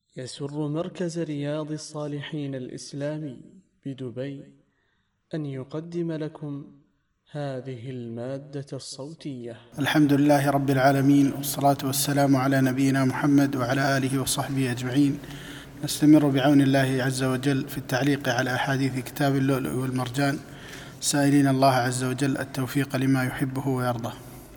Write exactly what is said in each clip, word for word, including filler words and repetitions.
يسر مركز رياض الصالحين الإسلامي بدبي أن يقدم لكم هذه المادة الصوتية. الحمد لله رب العالمين، والصلاة والسلام على نبينا محمد وعلى آله وصحبه أجمعين. نستمر بعون الله عز وجل في التعليق على أحاديث كتاب اللؤلؤ والمرجان، سائلين الله عز وجل التوفيق لما يحبه ويرضاه.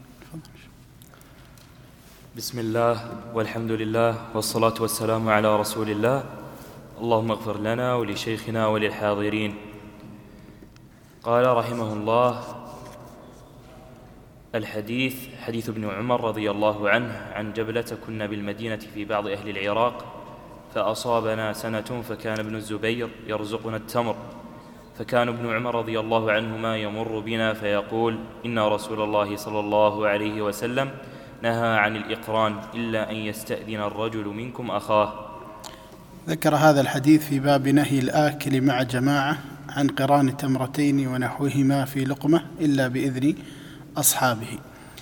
بسم الله والحمد لله والصلاة والسلام على رسول الله. اللهم اغفر لنا ولشيخنا وللحاضرين. قال رحمه الله: الحديث حديث ابن عمر رضي الله عنه عن جبلة كنا بالمدينة في بعض أهل العراق فأصابنا سنة فكان ابن الزبير يرزقنا التمر، فكان ابن عمر رضي الله عنهما يمر بنا فيقول: إن رسول الله صلى الله عليه وسلم نهى عن الإقران إلا أن يستأذن الرجل منكم أخاه. ذكر هذا الحديث في باب نهي الآكل مع جماعة عن قران تمرتين ونحوهما في لقمة إلا بإذن أصحابه.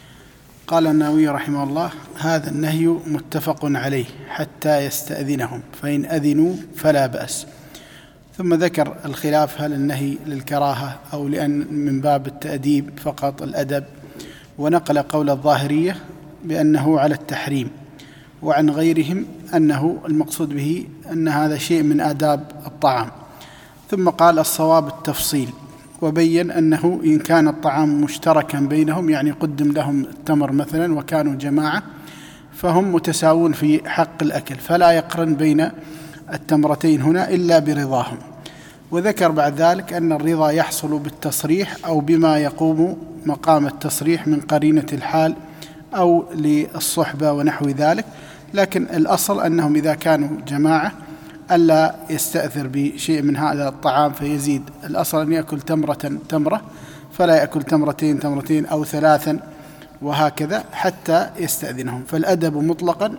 قال النووي رحمه الله: هذا النهي متفق عليه حتى يستأذنهم، فإن أذنوا فلا بأس. ثم ذكر الخلاف، هل النهي للكراهة أو لأن من باب التأديب فقط الأدب، ونقل قول الظاهرية بأنه على التحريم، وعن غيرهم أنه المقصود به أن هذا شيء من آداب الطعام. ثم قال: الصواب التفصيل، وبين أنه إن كان الطعام مشتركا بينهم، يعني قدم لهم التمر مثلا وكانوا جماعة، فهم متساوون في حق الأكل، فلا يقرن بين التمرتين هنا إلا برضاهم. وذكر بعد ذلك أن الرضا يحصل بالتصريح أو بما يقوم مقام التصريح من قرينة الحال أو للصحبة ونحو ذلك، لكن الأصل أنهم إذا كانوا جماعة ألا يستأثر بشيء من هذا الطعام فيزيد. الأصل أن يأكل تمرة تمرة، فلا يأكل تمرتين تمرتين أو ثلاثا وهكذا حتى يستأذنهم. فالأدب مطلقا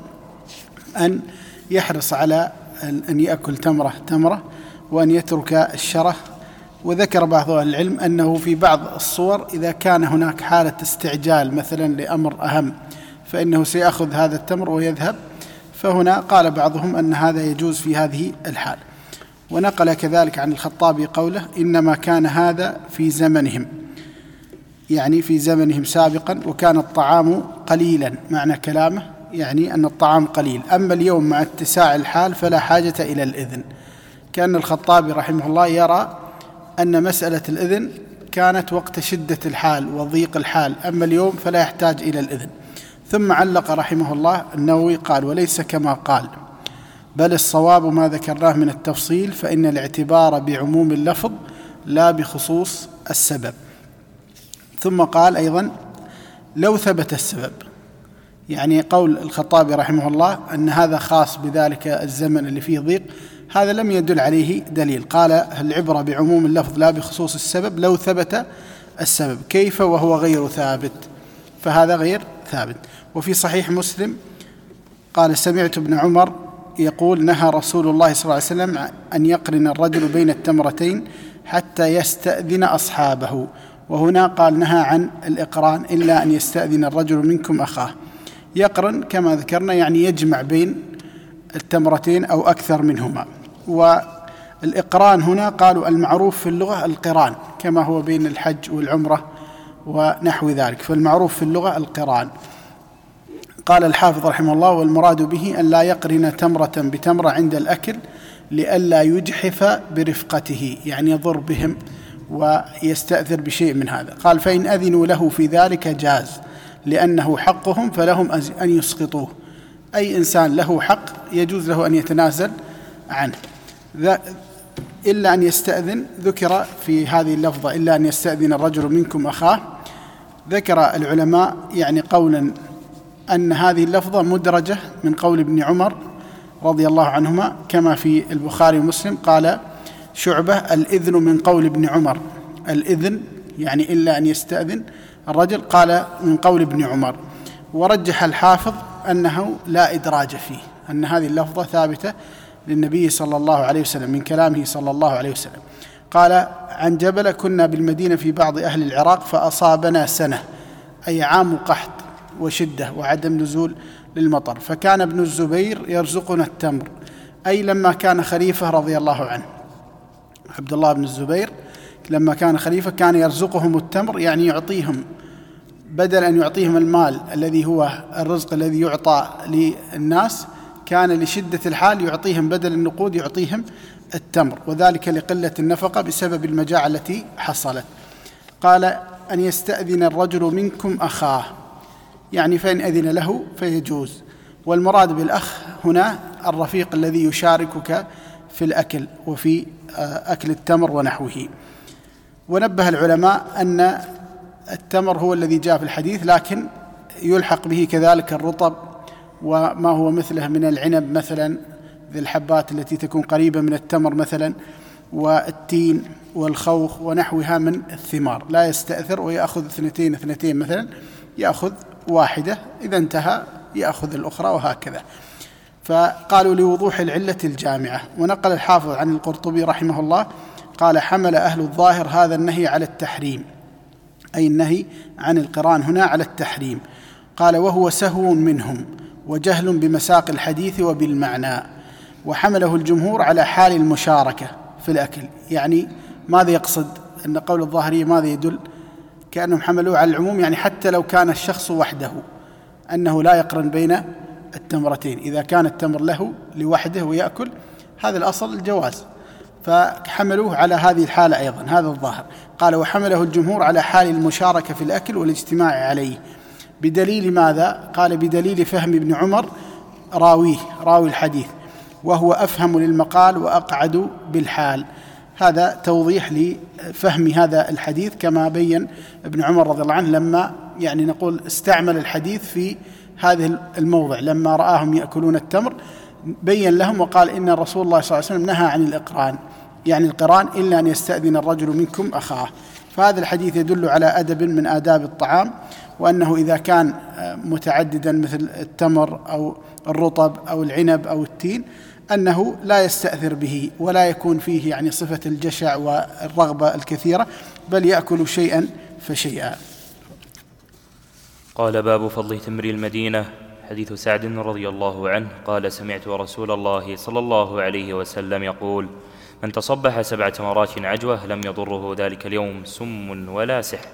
أن يحرص على أن يأكل تمرة تمرة وأن يترك الشره. وذكر بعض أهل العلم أنه في بعض الصور إذا كان هناك حالة استعجال مثلا لأمر أهم فإنه سيأخذ هذا التمر ويذهب، فهنا قال بعضهم أن هذا يجوز في هذه الحال. ونقل كذلك عن الخطابي قوله: إنما كان هذا في زمنهم، يعني في زمنهم سابقا، وكان الطعام قليلا. معنى كلامه يعني أن الطعام قليل، أما اليوم مع اتساع الحال فلا حاجة إلى الإذن. كان الخطابي رحمه الله يرى أن مسألة الإذن كانت وقت شدة الحال وضيق الحال، أما اليوم فلا يحتاج إلى الإذن. ثم علق رحمه الله النووي قال: وليس كما قال، بل الصواب ما ذكرناه من التفصيل، فإن الاعتبار بعموم اللفظ لا بخصوص السبب. ثم قال أيضا: لو ثبت السبب، يعني قول الخطابي رحمه الله أن هذا خاص بذلك الزمن اللي فيه ضيق، هذا لم يدل عليه دليل. قال: العبرة بعموم اللفظ لا بخصوص السبب لو ثبت السبب، كيف وهو غير ثابت؟ فهذا غير ثابت. وفي صحيح مسلم قال: سمعت ابن عمر يقول: نهى رسول الله صلى الله عليه وسلم أن يقرن الرجل بين التمرتين حتى يستأذن أصحابه. وهنا قال: نهى عن الإقران إلا أن يستأذن الرجل منكم أخاه. يقرن كما ذكرنا يعني يجمع بين التمرتين أو أكثر منهما. والإقران هنا قالوا المعروف في اللغة القران، كما هو بين الحج والعمرة ونحو ذلك، فالمعروف في اللغة القران. قال الحافظ رحمه الله: والمراد به أن لا يقرن تمرة بتمرة عند الأكل لئلا يجحف برفقته، يعني يضر بهم ويستأثر بشيء من هذا. قال: فإن أذنوا له في ذلك جاز، لأنه حقهم فلهم أن يسقطوه. أي إنسان له حق يجوز له أن يتنازل عنه. إلا أن يستأذن ذكر في هذه اللفظة: إلا أن يستأذن الرجل منكم أخاه. ذكر العلماء يعني قولا أن هذه اللفظة مدرجة من قول ابن عمر رضي الله عنهما، كما في البخاري ومسلم. قال شعبة: الإذن من قول ابن عمر، الإذن يعني إلا أن يستأذن الرجل، قال من قول ابن عمر. ورجح الحافظ أنه لا إدراج فيه، أن هذه اللفظة ثابتة للنبي صلى الله عليه وسلم من كلامه صلى الله عليه وسلم. قال: عن جبل كنا بالمدينة في بعض أهل العراق فأصابنا سنة، أي عام قحط وشدة وعدم نزول للمطر، فكان ابن الزبير يرزقنا التمر، أي لما كان خليفة رضي الله عنه. عبد الله بن الزبير لما كان خليفة كان يرزقهم التمر، يعني يعطيهم بدل أن يعطيهم المال الذي هو الرزق الذي يعطى للناس، كان لشدة الحال يعطيهم بدل النقود يعطيهم التمر، وذلك لقلة النفقة بسبب المجاعة التي حصلت. قال أن يستأذن الرجل منكم أخاه، يعني فإن أذن له فيجوز، والمراد بالأخ هنا الرفيق الذي يشاركك في الأكل وفي أكل التمر ونحوه. ونبه العلماء أن التمر هو الذي جاء في الحديث، لكن يلحق به كذلك الرطب وما هو مثله من العنب مثلا، ذي الحبات التي تكون قريبة من التمر مثلا، والتين والخوخ ونحوها من الثمار. لا يستأثر ويأخذ اثنتين اثنتين مثلا، يأخذ واحدة، إذا انتهى يأخذ الأخرى، وهكذا. فقالوا لوضوح العلة الجامعة. ونقل الحافظ عن القرطبي رحمه الله قال: حمل أهل الظاهر هذا النهي على التحريم، أي النهي عن القران هنا على التحريم. قال: وهو سهو منهم وجهل بمساق الحديث وبالمعنى. وحمله الجمهور على حال المشاركة في الأكل. يعني ماذا يقصد؟ أن قول الظاهرية ماذا يدل؟ كأنهم حملوه على العموم، يعني حتى لو كان الشخص وحده أنه لا يقرن بين التمرتين، إذا كان التمر له لوحده ويأكل، هذا الأصل الجواز، فحملوه على هذه الحالة أيضا، هذا الظاهر. قال: وحمله الجمهور على حال المشاركة في الأكل والاجتماع عليه. بدليل ماذا؟ قال: بدليل فهم ابن عمر راويه، راوي الحديث، وهو أفهم للمقال وأقعد بالحال. هذا توضيح لفهم هذا الحديث، كما بين ابن عمر رضي الله عنه لما يعني نقول استعمل الحديث في هذه الموضع، لما رآهم يأكلون التمر بين لهم وقال: إن الرسول الله صلى الله عليه وسلم نهى عن الإقران، يعني القران، إلا أن يستأذن الرجل منكم أخاه. فهذا الحديث يدل على أدب من آداب الطعام، وأنه إذا كان متعددا مثل التمر أو الرطب أو العنب أو التين، أنه لا يستأثر به ولا يكون فيه يعني صفة الجشع والرغبة الكثيرة، بل يأكل شيئا فشيئا. قال: باب فضل تمر المدينة. حديث سعد رضي الله عنه قال: سمعت رسول الله صلى الله عليه وسلم يقول: من تصبح سبع تمرات عجوة لم يضره ذلك اليوم سم ولا سحر.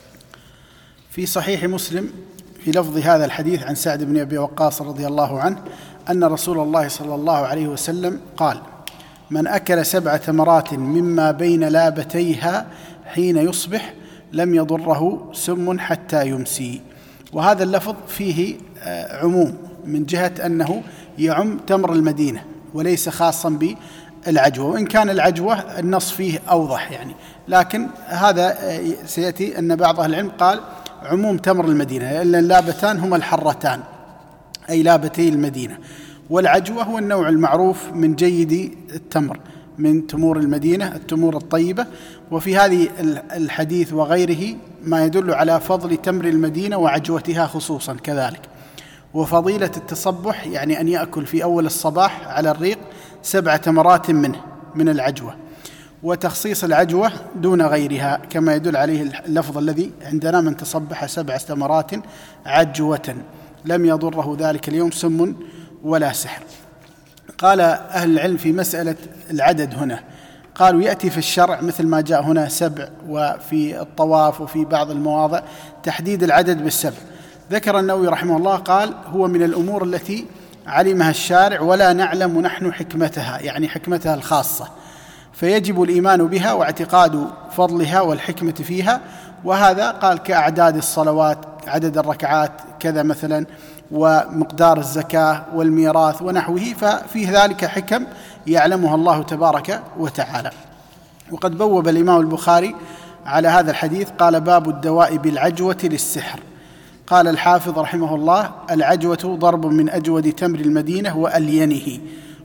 في صحيح مسلم في لفظ هذا الحديث عن سعد بن أبي وقاص رضي الله عنه أن رسول الله صلى الله عليه وسلم قال: من أكل سبع تمرات مما بين لابتيها حين يصبح لم يضره سم حتى يمسي. وهذا اللفظ فيه عموم من جهة أنه يعم تمر المدينة وليس خاصا بالعجوة، وإن كان العجوة النص فيه أوضح يعني، لكن هذا سيأتي أن بعض أهل العلم قال عموم تمر المدينة، إلا اللابتان هما الحرتان أي لابتي المدينة، والعجوة هو النوع المعروف من جيد التمر من تمور المدينة، التمور الطيبة. وفي هذه الحديث وغيره ما يدل على فضل تمر المدينة وعجوتها خصوصا كذلك، وفضيلة التصبح، يعني أن يأكل في أول الصباح على الريق سبع تمرات منه من العجوة، وتخصيص العجوة دون غيرها كما يدل عليه اللفظ الذي عندنا: من تصبح سبع تمرات عجوة لم يضره ذلك اليوم سم ولا سحر. قال أهل العلم في مسألة العدد هنا، قالوا يأتي في الشرع مثل ما جاء هنا سبع، وفي الطواف وفي بعض المواضع تحديد العدد بالسبع. ذكر النووي رحمه الله قال: هو من الأمور التي علمها الشارع ولا نعلم نحن حكمتها، يعني حكمتها الخاصة، فيجب الإيمان بها واعتقاد فضلها والحكمة فيها. وهذا قال كأعداد الصلوات، عدد الركعات كذا مثلا، ومقدار الزكاة والميراث ونحوه، ففيه ذلك حكم يعلمها الله تبارك وتعالى. وقد بوب الإمام البخاري على هذا الحديث قال: باب الدواء بالعجوة للسحر. قال الحافظ رحمه الله: العجوة ضرب من أجود تمر المدينة وألينه.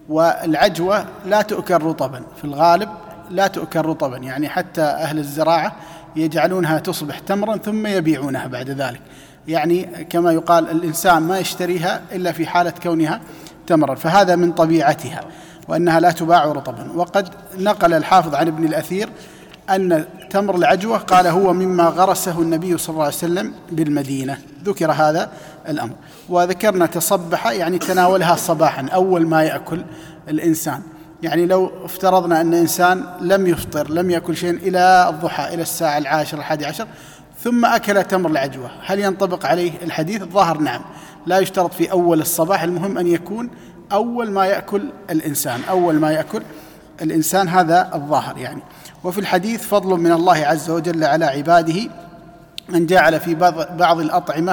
والعجوة لا تؤكل رطبا، في الغالب لا تؤكل رطبا، يعني حتى أهل الزراعة يجعلونها تصبح تمرا ثم يبيعونها بعد ذلك، يعني كما يقال الإنسان ما يشتريها إلا في حالة كونها تمرا، فهذا من طبيعتها وأنها لا تباع رطبا. وقد نقل الحافظ عن ابن الأثير أن تمر العجوة قال هو مما غرسه النبي صلى الله عليه وسلم بالمدينة، ذكر هذا الأمر. وذكرنا تصبح يعني تناولها صباحا أول ما يأكل الإنسان، يعني لو افترضنا أن إنسان لم يفطر لم يأكل شيء إلى الضحى إلى الساعة العاشرة الحادي عشر ثم أكل تمر العجوة، هل ينطبق عليه الحديث؟ الظاهر نعم، لا يشترط في أول الصباح، المهم أن يكون أول ما يأكل الإنسان، أول ما يأكل الإنسان، هذا الظاهر يعني. وفي الحديث فضل من الله عز وجل على عباده أن جعل في بعض الأطعمة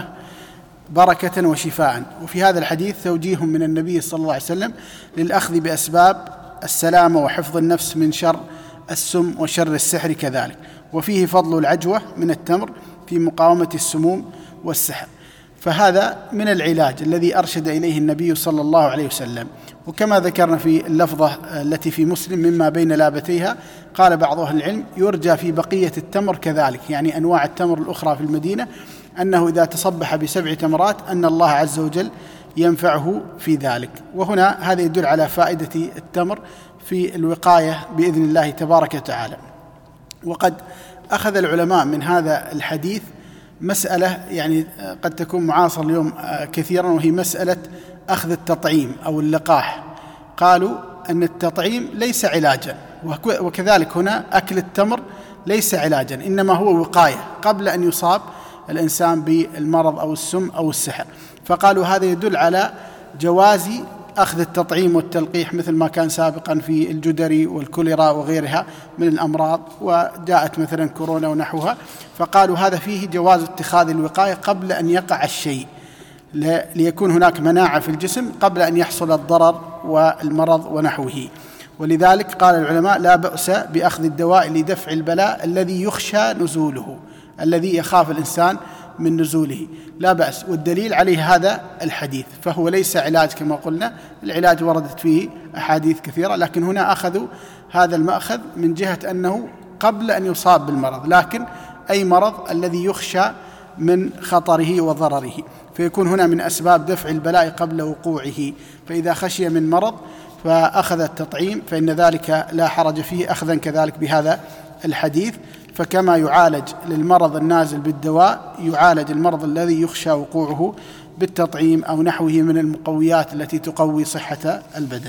بركة وشفاء. وفي هذا الحديث توجيه من النبي صلى الله عليه وسلم للأخذ بأسباب السلامة وحفظ النفس من شر السم وشر السحر كذلك. وفيه فضل العجوة من التمر في مقاومة السموم والسحر، فهذا من العلاج الذي أرشد إليه النبي صلى الله عليه وسلم. وكما ذكرنا في اللفظة التي في مسلم مما بين لابتيها، قال بعض أهل العلم يرجى في بقية التمر كذلك، يعني أنواع التمر الأخرى في المدينة، أنه إذا تصبح بسبع تمرات أن الله عز وجل ينفعه في ذلك. وهنا هذا يدل على فائدة التمر في الوقاية بإذن الله تبارك وتعالى. وقد أخذ العلماء من هذا الحديث مسألة يعني قد تكون معاصرة اليوم كثيرا، وهي مسألة أخذ التطعيم أو اللقاح. قالوا أن التطعيم ليس علاجا، وكذلك هنا أكل التمر ليس علاجا، إنما هو وقاية قبل أن يصاب الإنسان بالمرض أو السم أو السحر. فقالوا هذا يدل على جواز أخذ التطعيم والتلقيح مثل ما كان سابقا في الجدري والكوليرا وغيرها من الأمراض، وجاءت مثلا كورونا ونحوها، فقالوا هذا فيه جواز اتخاذ الوقاية قبل أن يقع الشيء، ليكون هناك مناعة في الجسم قبل أن يحصل الضرر والمرض ونحوه. ولذلك قال العلماء لا بأس بأخذ الدواء لدفع البلاء الذي يخشى نزوله، الذي يخاف الإنسان من نزوله، لا بأس. والدليل عليه هذا الحديث، فهو ليس علاج كما قلنا، العلاج وردت فيه أحاديث كثيرة، لكن هنا أخذوا هذا المأخذ من جهة أنه قبل أن يصاب بالمرض، لكن أي مرض الذي يخشى من خطره وضرره، فيكون هنا من أسباب دفع البلاء قبل وقوعه. فإذا خشي من مرض فأخذ التطعيم فإن ذلك لا حرج فيه، أخذا كذلك بهذا الحديث. فكما يعالج للمرض النازل بالدواء يعالج المرض الذي يخشى وقوعه بالتطعيم أو نحوه من المقويات التي تقوي صحة البدن.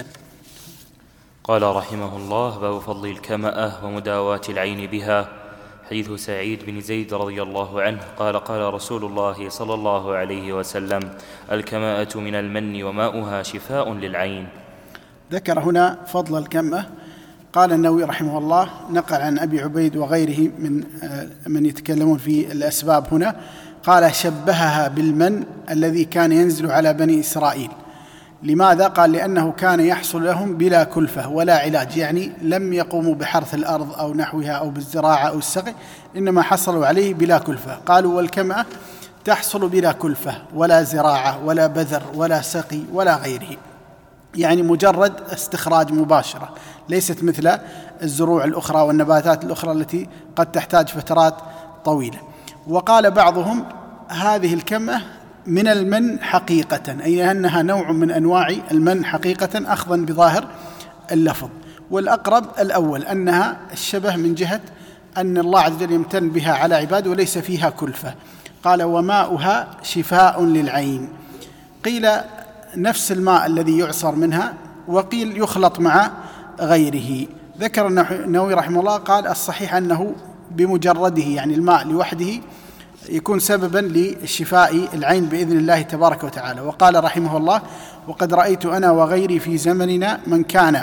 قال رحمه الله: باب فضل الكمأة ومداواة العين بها. حديث سعيد بن زيد رضي الله عنه قال: قال رسول الله صلى الله عليه وسلم: الكمأة من المن وماؤها شفاء للعين. ذكر هنا فضل الكمأة. قال النووي رحمه الله، نقل عن أبي عبيد وغيره من من يتكلمون في الأسباب هنا، قال: شبهها بالمن الذي كان ينزل على بني إسرائيل. لماذا؟ قال: لأنه كان يحصل لهم بلا كلفة ولا علاج، يعني لم يقوموا بحرث الأرض أو نحوها أو بالزراعة أو السقي، إنما حصلوا عليه بلا كلفة. قالوا: والكمأة تحصل بلا كلفة ولا زراعة ولا بذر ولا سقي ولا غيره، يعني مجرد استخراج مباشرة، ليست مثل الزروع الأخرى والنباتات الأخرى التي قد تحتاج فترات طويلة. وقال بعضهم: هذه الكمأة من المن حقيقة، أي أنها نوع من أنواع المن حقيقة، أخذا بظاهر اللفظ. والأقرب الأول، أنها الشبه من جهة أن الله عز وجل يمتن بها على عباده وليس فيها كلفة. قال: وماؤها شفاء للعين. قيل نفس الماء الذي يعصر منها، وقيل يخلط مع غيره. ذكر النووي رحمه الله قال: الصحيح أنه بمجرده، يعني الماء لوحده، يكون سببا لشفاء العين بإذن الله تبارك وتعالى. وقال رحمه الله: وقد رأيت أنا وغيري في زمننا من كان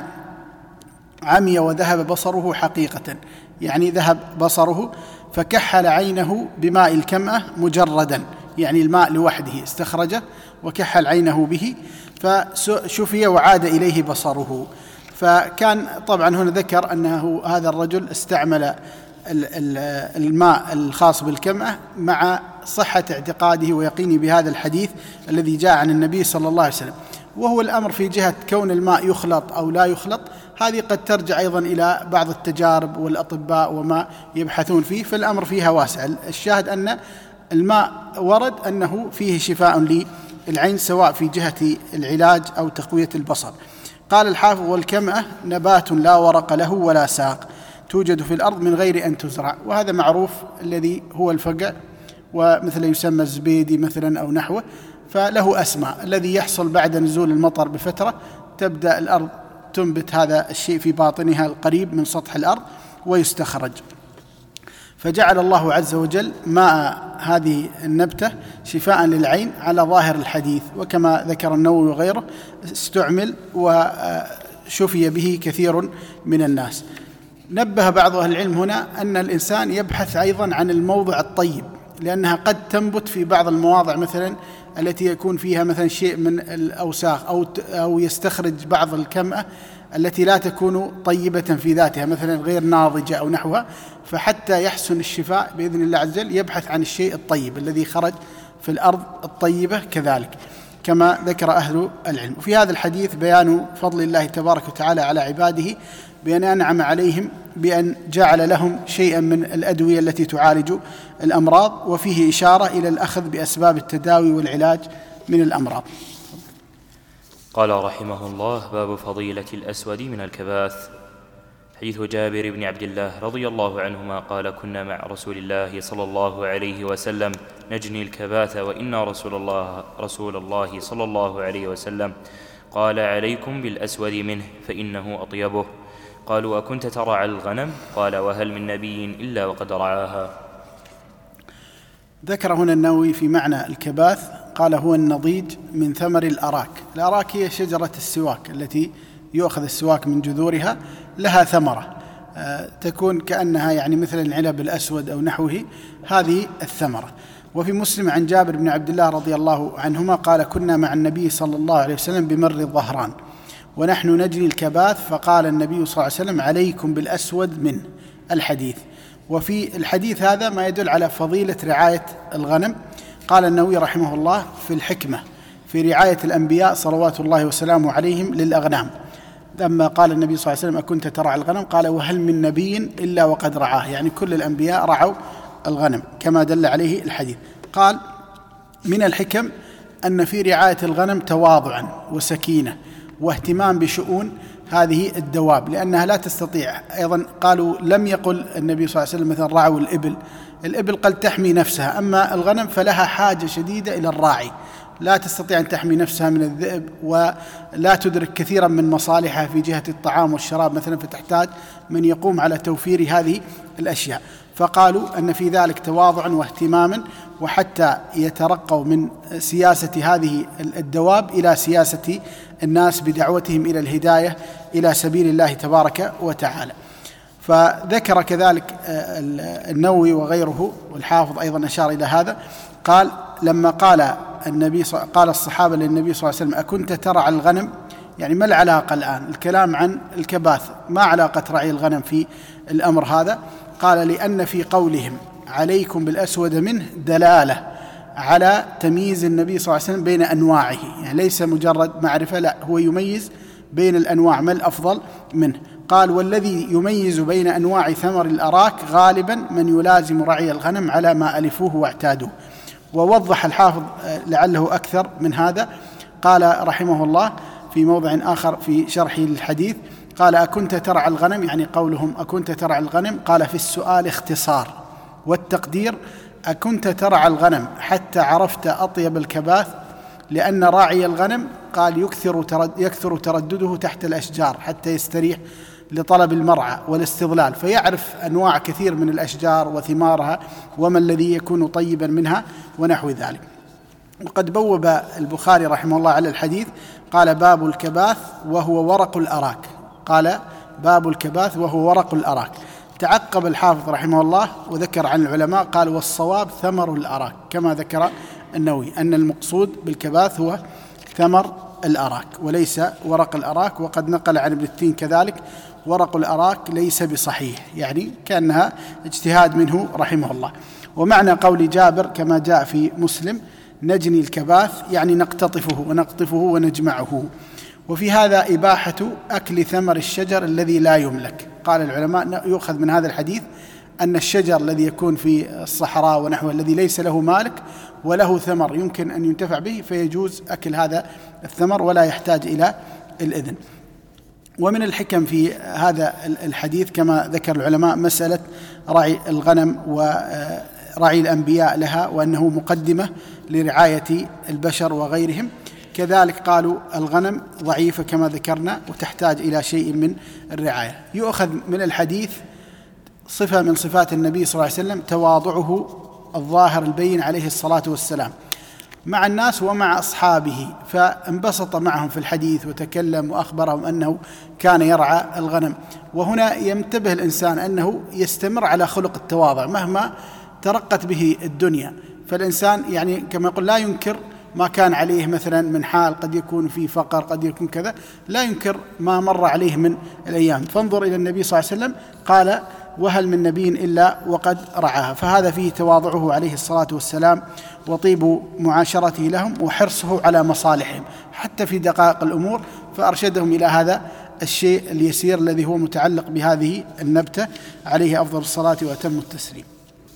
عمي وذهب بصره حقيقة، يعني ذهب بصره فكحل عينه بماء الكمأة مجردا، يعني الماء لوحده استخرجه وكحل عينه به فشفي وعاد إليه بصره. فكان طبعا هنا ذكر أنه هذا الرجل استعمل الماء الخاص بالكمأة مع صحة اعتقاده ويقينه بهذا الحديث الذي جاء عن النبي صلى الله عليه وسلم. وهو الأمر في جهة كون الماء يخلط أو لا يخلط، هذه قد ترجع أيضا إلى بعض التجارب والأطباء وما يبحثون فيه، فالأمر فيها واسع. الشاهد أن الماء ورد أنه فيه شفاء للعين سواء في جهة العلاج أو تقوية البصر. قال الحافظ: والكمأة نبات لا ورق له ولا ساق، توجد في الأرض من غير أن تزرع، وهذا معروف الذي هو الفقع، ومثل يسمى الزبيدي مثلا أو نحوه، فله أسماء. الذي يحصل بعد نزول المطر بفترة تبدأ الأرض تنبت هذا الشيء في باطنها القريب من سطح الأرض ويستخرج. فجعل الله عز وجل ماء هذه النبتة شفاء للعين على ظاهر الحديث، وكما ذكر النووي وغيره استعمل وشفي به كثير من الناس. نبه بعض أهل العلم هنا أن الإنسان يبحث أيضا عن الموضع الطيب، لأنها قد تنبت في بعض المواضع مثلا التي يكون فيها مثلا شيء من الأوساخ أو أو يستخرج بعض الكمأة التي لا تكون طيبة في ذاتها، مثلا غير ناضجة أو نحوها، فحتى يحسن الشفاء بإذن الله عز وجل يبحث عن الشيء الطيب الذي خرج في الأرض الطيبة كذلك، كما ذكر أهل العلم. وفي هذا الحديث بيان فضل الله تبارك وتعالى على عباده بأن أنعم عليهم بأن جعل لهم شيئا من الأدوية التي تعالج الأمراض، وفيه إشارة إلى الأخذ بأسباب التداوي والعلاج من الأمراض. قال رحمه الله: باب فضيلة الأسود من الكباث. حديث جابر بن عبد الله رضي الله عنهما قال: كنا مع رسول الله صلى الله عليه وسلم نجني الكباث، وإن رسول الله رسول الله صلى الله عليه وسلم قال: عليكم بالأسود منه فإنه أطيبه. قالوا: أكنت ترعى الغنم؟ قال: وهل من نبي إلا وقد رعاها. ذكر هنا النووي في معنى الكباث قال: هو النضيج من ثمر الأراك. الأراك هي شجرة السواك التي يؤخذ السواك من جذورها، لها ثمرة آه تكون كأنها يعني مثل العنب الأسود أو نحوه، هذه الثمرة. وفي مسلم عن جابر بن عبد الله رضي الله عنهما قال: كنا مع النبي صلى الله عليه وسلم بمر الظهران ونحن نجني الكباث، فقال النبي صلى الله عليه وسلم: عليكم بالأسود منه. الحديث. وفي الحديث هذا ما يدل على فضيلة رعاية الغنم. قال النووي رحمه الله في الحكمة في رعاية الأنبياء صلوات الله وسلامه عليهم للأغنام، لما قال النبي صلى الله عليه وسلم: أكنت ترعى الغنم؟ قال: وهل من نبي إلا وقد رعاه، يعني كل الأنبياء رعوا الغنم كما دل عليه الحديث. قال: من الحكم أن في رعاية الغنم تواضعا وسكينة واهتمام بشؤون هذه الدواب، لأنها لا تستطيع. أيضا قالوا لم يقل النبي صلى الله عليه وسلم مثلا رعوا الإبل، الإبل قد تحمي نفسها، أما الغنم فلها حاجة شديدة إلى الراعي، لا تستطيع أن تحمي نفسها من الذئب، ولا تدرك كثيرا من مصالحها في جهة الطعام والشراب مثلا، فتحتاج من يقوم على توفير هذه الأشياء. فقالوا أن في ذلك تواضعا واهتماما، وحتى يترقوا من سياسة هذه الدواب إلى سياسة الناس بدعوتهم إلى الهداية إلى سبيل الله تبارك وتعالى. فذكر كذلك النووي وغيره والحافظ أيضا أشار إلى هذا، قال: لما قال النبي قال الصحابة للنبي صلى الله عليه وسلم: أكنت ترعى الغنم؟ يعني ما العلاقة الآن؟ الكلام عن الكباث، ما علاقة رعي الغنم في الأمر هذا؟ قال: لأن في قولهم عليكم بالأسود منه دلالة على تمييز النبي صلى الله عليه وسلم بين أنواعه، يعني ليس مجرد معرفة، لا، هو يميز بين الأنواع ما الأفضل منه. قال: والذي يميز بين أنواع ثمر الأراك غالبا من يلازم رعي الغنم على ما ألفوه واعتادوه. ووضح الحافظ لعله أكثر من هذا، قال رحمه الله في موضع آخر في شرحه للحديث، قال: أكنت ترعى الغنم؟ يعني قولهم أكنت ترعى الغنم، قال في السؤال اختصار، والتقدير أكنت ترعى الغنم حتى عرفت أطيب الكباث؟ لأن راعي الغنم قال يكثر, ترد يكثر تردده تحت الأشجار حتى يستريح لطلب المرعى والاستظلال، فيعرف أنواع كثير من الأشجار وثمارها وما الذي يكون طيبا منها ونحو ذلك. وقد بوب البخاري رحمه الله على الحديث، قال: باب الكباث وهو ورق الأراك. قال: باب الكباث وهو ورق الأراك. تعقب الحافظ رحمه الله وذكر عن العلماء، قال: والصواب ثمر الأراك، كما ذكر النووي أن المقصود بالكباث هو ثمر الأراك وليس ورق الأراك. وقد نقل عن ابن التين كذلك: ورق الأراك ليس بصحيح، يعني كأنها اجتهاد منه رحمه الله. ومعنى قول جابر كما جاء في مسلم: نجني الكباث، يعني نقتطفه ونقطفه ونجمعه. وفي هذا إباحة أكل ثمر الشجر الذي لا يملك. قال العلماء يؤخذ من هذا الحديث أن الشجر الذي يكون في الصحراء ونحوه الذي ليس له مالك وله ثمر يمكن أن ينتفع به، فيجوز أكل هذا الثمر ولا يحتاج إلى الإذن. ومن الحكم في هذا الحديث كما ذكر العلماء مسألة رعي الغنم ورعي الأنبياء لها، وأنه مقدمة لرعاية البشر وغيرهم. كذلك قالوا الغنم ضعيفة كما ذكرنا وتحتاج إلى شيء من الرعاية. يؤخذ من الحديث صفة من صفات النبي صلى الله عليه وسلم تواضعه الظاهر البين عليه الصلاة والسلام مع الناس ومع أصحابه، فانبسط معهم في الحديث وتكلم وأخبرهم أنه كان يرعى الغنم. وهنا ينتبه الإنسان أنه يستمر على خلق التواضع مهما ترقت به الدنيا، فالإنسان يعني كما يقول لا ينكر ما كان عليه مثلا من حال، قد يكون في فقر، قد يكون كذا، لا ينكر ما مر عليه من الأيام. فانظر إلى النبي صلى الله عليه وسلم قال وهل من نبي إلا وقد رعاها، فهذا فيه تواضعه عليه الصلاة والسلام وطيب معاشرته لهم وحرصه على مصالحهم حتى في دقائق الأمور، فأرشدهم إلى هذا الشيء اليسير الذي هو متعلق بهذه النبتة، عليه أفضل الصلاة وأتم التسليم.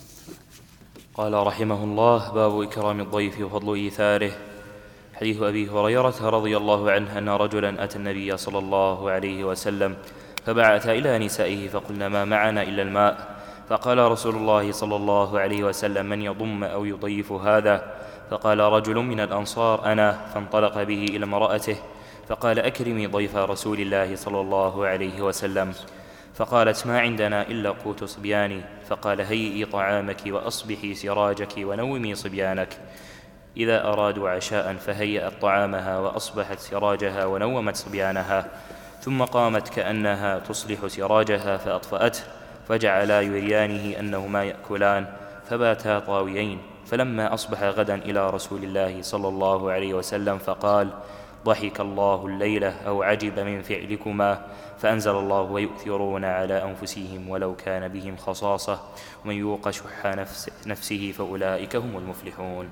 قال رحمه الله: باب إكرام الضيف وفضل إيثاره. حديث أبي هريرة رضي الله عنه أن رجلا أتى النبي صلى الله عليه وسلم فبعث إلى نسائه فقلنا ما معنا إلا الماء، فقال رسول الله صلى الله عليه وسلم: من يضم أو يضيف هذا؟ فقال رجل من الأنصار: أنا. فانطلق به إلى امرأته فقال: أكرمي ضيف رسول الله صلى الله عليه وسلم. فقالت: ما عندنا إلا قوت صبياني. فقال: هيئي طعامك وأصبحي سراجك ونومي صبيانك. إذا أرادوا عشاء فهيأت طعامها وأصبحت سراجها ونومت صبيانها، ثم قامت كأنها تصلح سراجها فأطفأته، فجعلا يريانه أنهما يأكلان، فباتا طاويين. فلما أصبح غدا إلى رسول الله صلى الله عليه وسلم فقال: ضحك الله الليلة أو عجب من فعلكما، فأنزل الله: ويؤثرون على أنفسهم ولو كان بهم خصاصة ومن يوق شح نفس نفسه فأولئك هم المفلحون.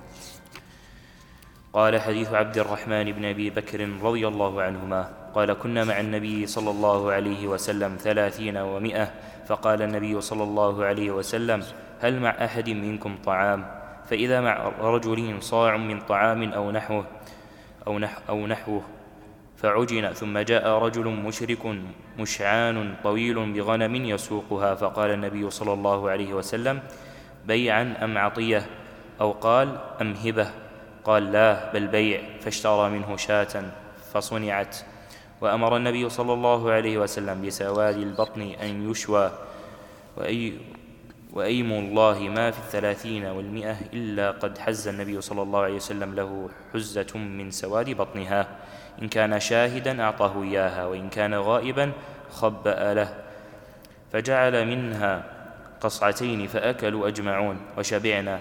قال: حديث عبد الرحمن بن أبي بكر رضي الله عنهما قال: كنا مع النبي صلى الله عليه وسلم ثلاثين ومئة، فقال النبي صلى الله عليه وسلم: هل مع أحد منكم طعام؟ فإذا مع رجل صاع من طعام أو نحوه أو, نح أو نحوه فعجن، ثم جاء رجل مشرك مشعان طويل بغنم يسوقها، فقال النبي صلى الله عليه وسلم: بيعا أم عطية؟ أو قال: أم هبة؟ قال: لا بل بيع. فاشترى منه شاة فصنعت. وأمر النبي صلى الله عليه وسلم بسواد البطن أن يشوى، وأي وأيم الله ما في الثلاثين والمئة إلا قد حز النبي صلى الله عليه وسلم له حزة من سواد بطنها، إن كان شاهدا أعطاه إياها، وإن كان غائبا خبأ له. فجعل منها قصعتين فأكلوا أجمعون وشبعنا،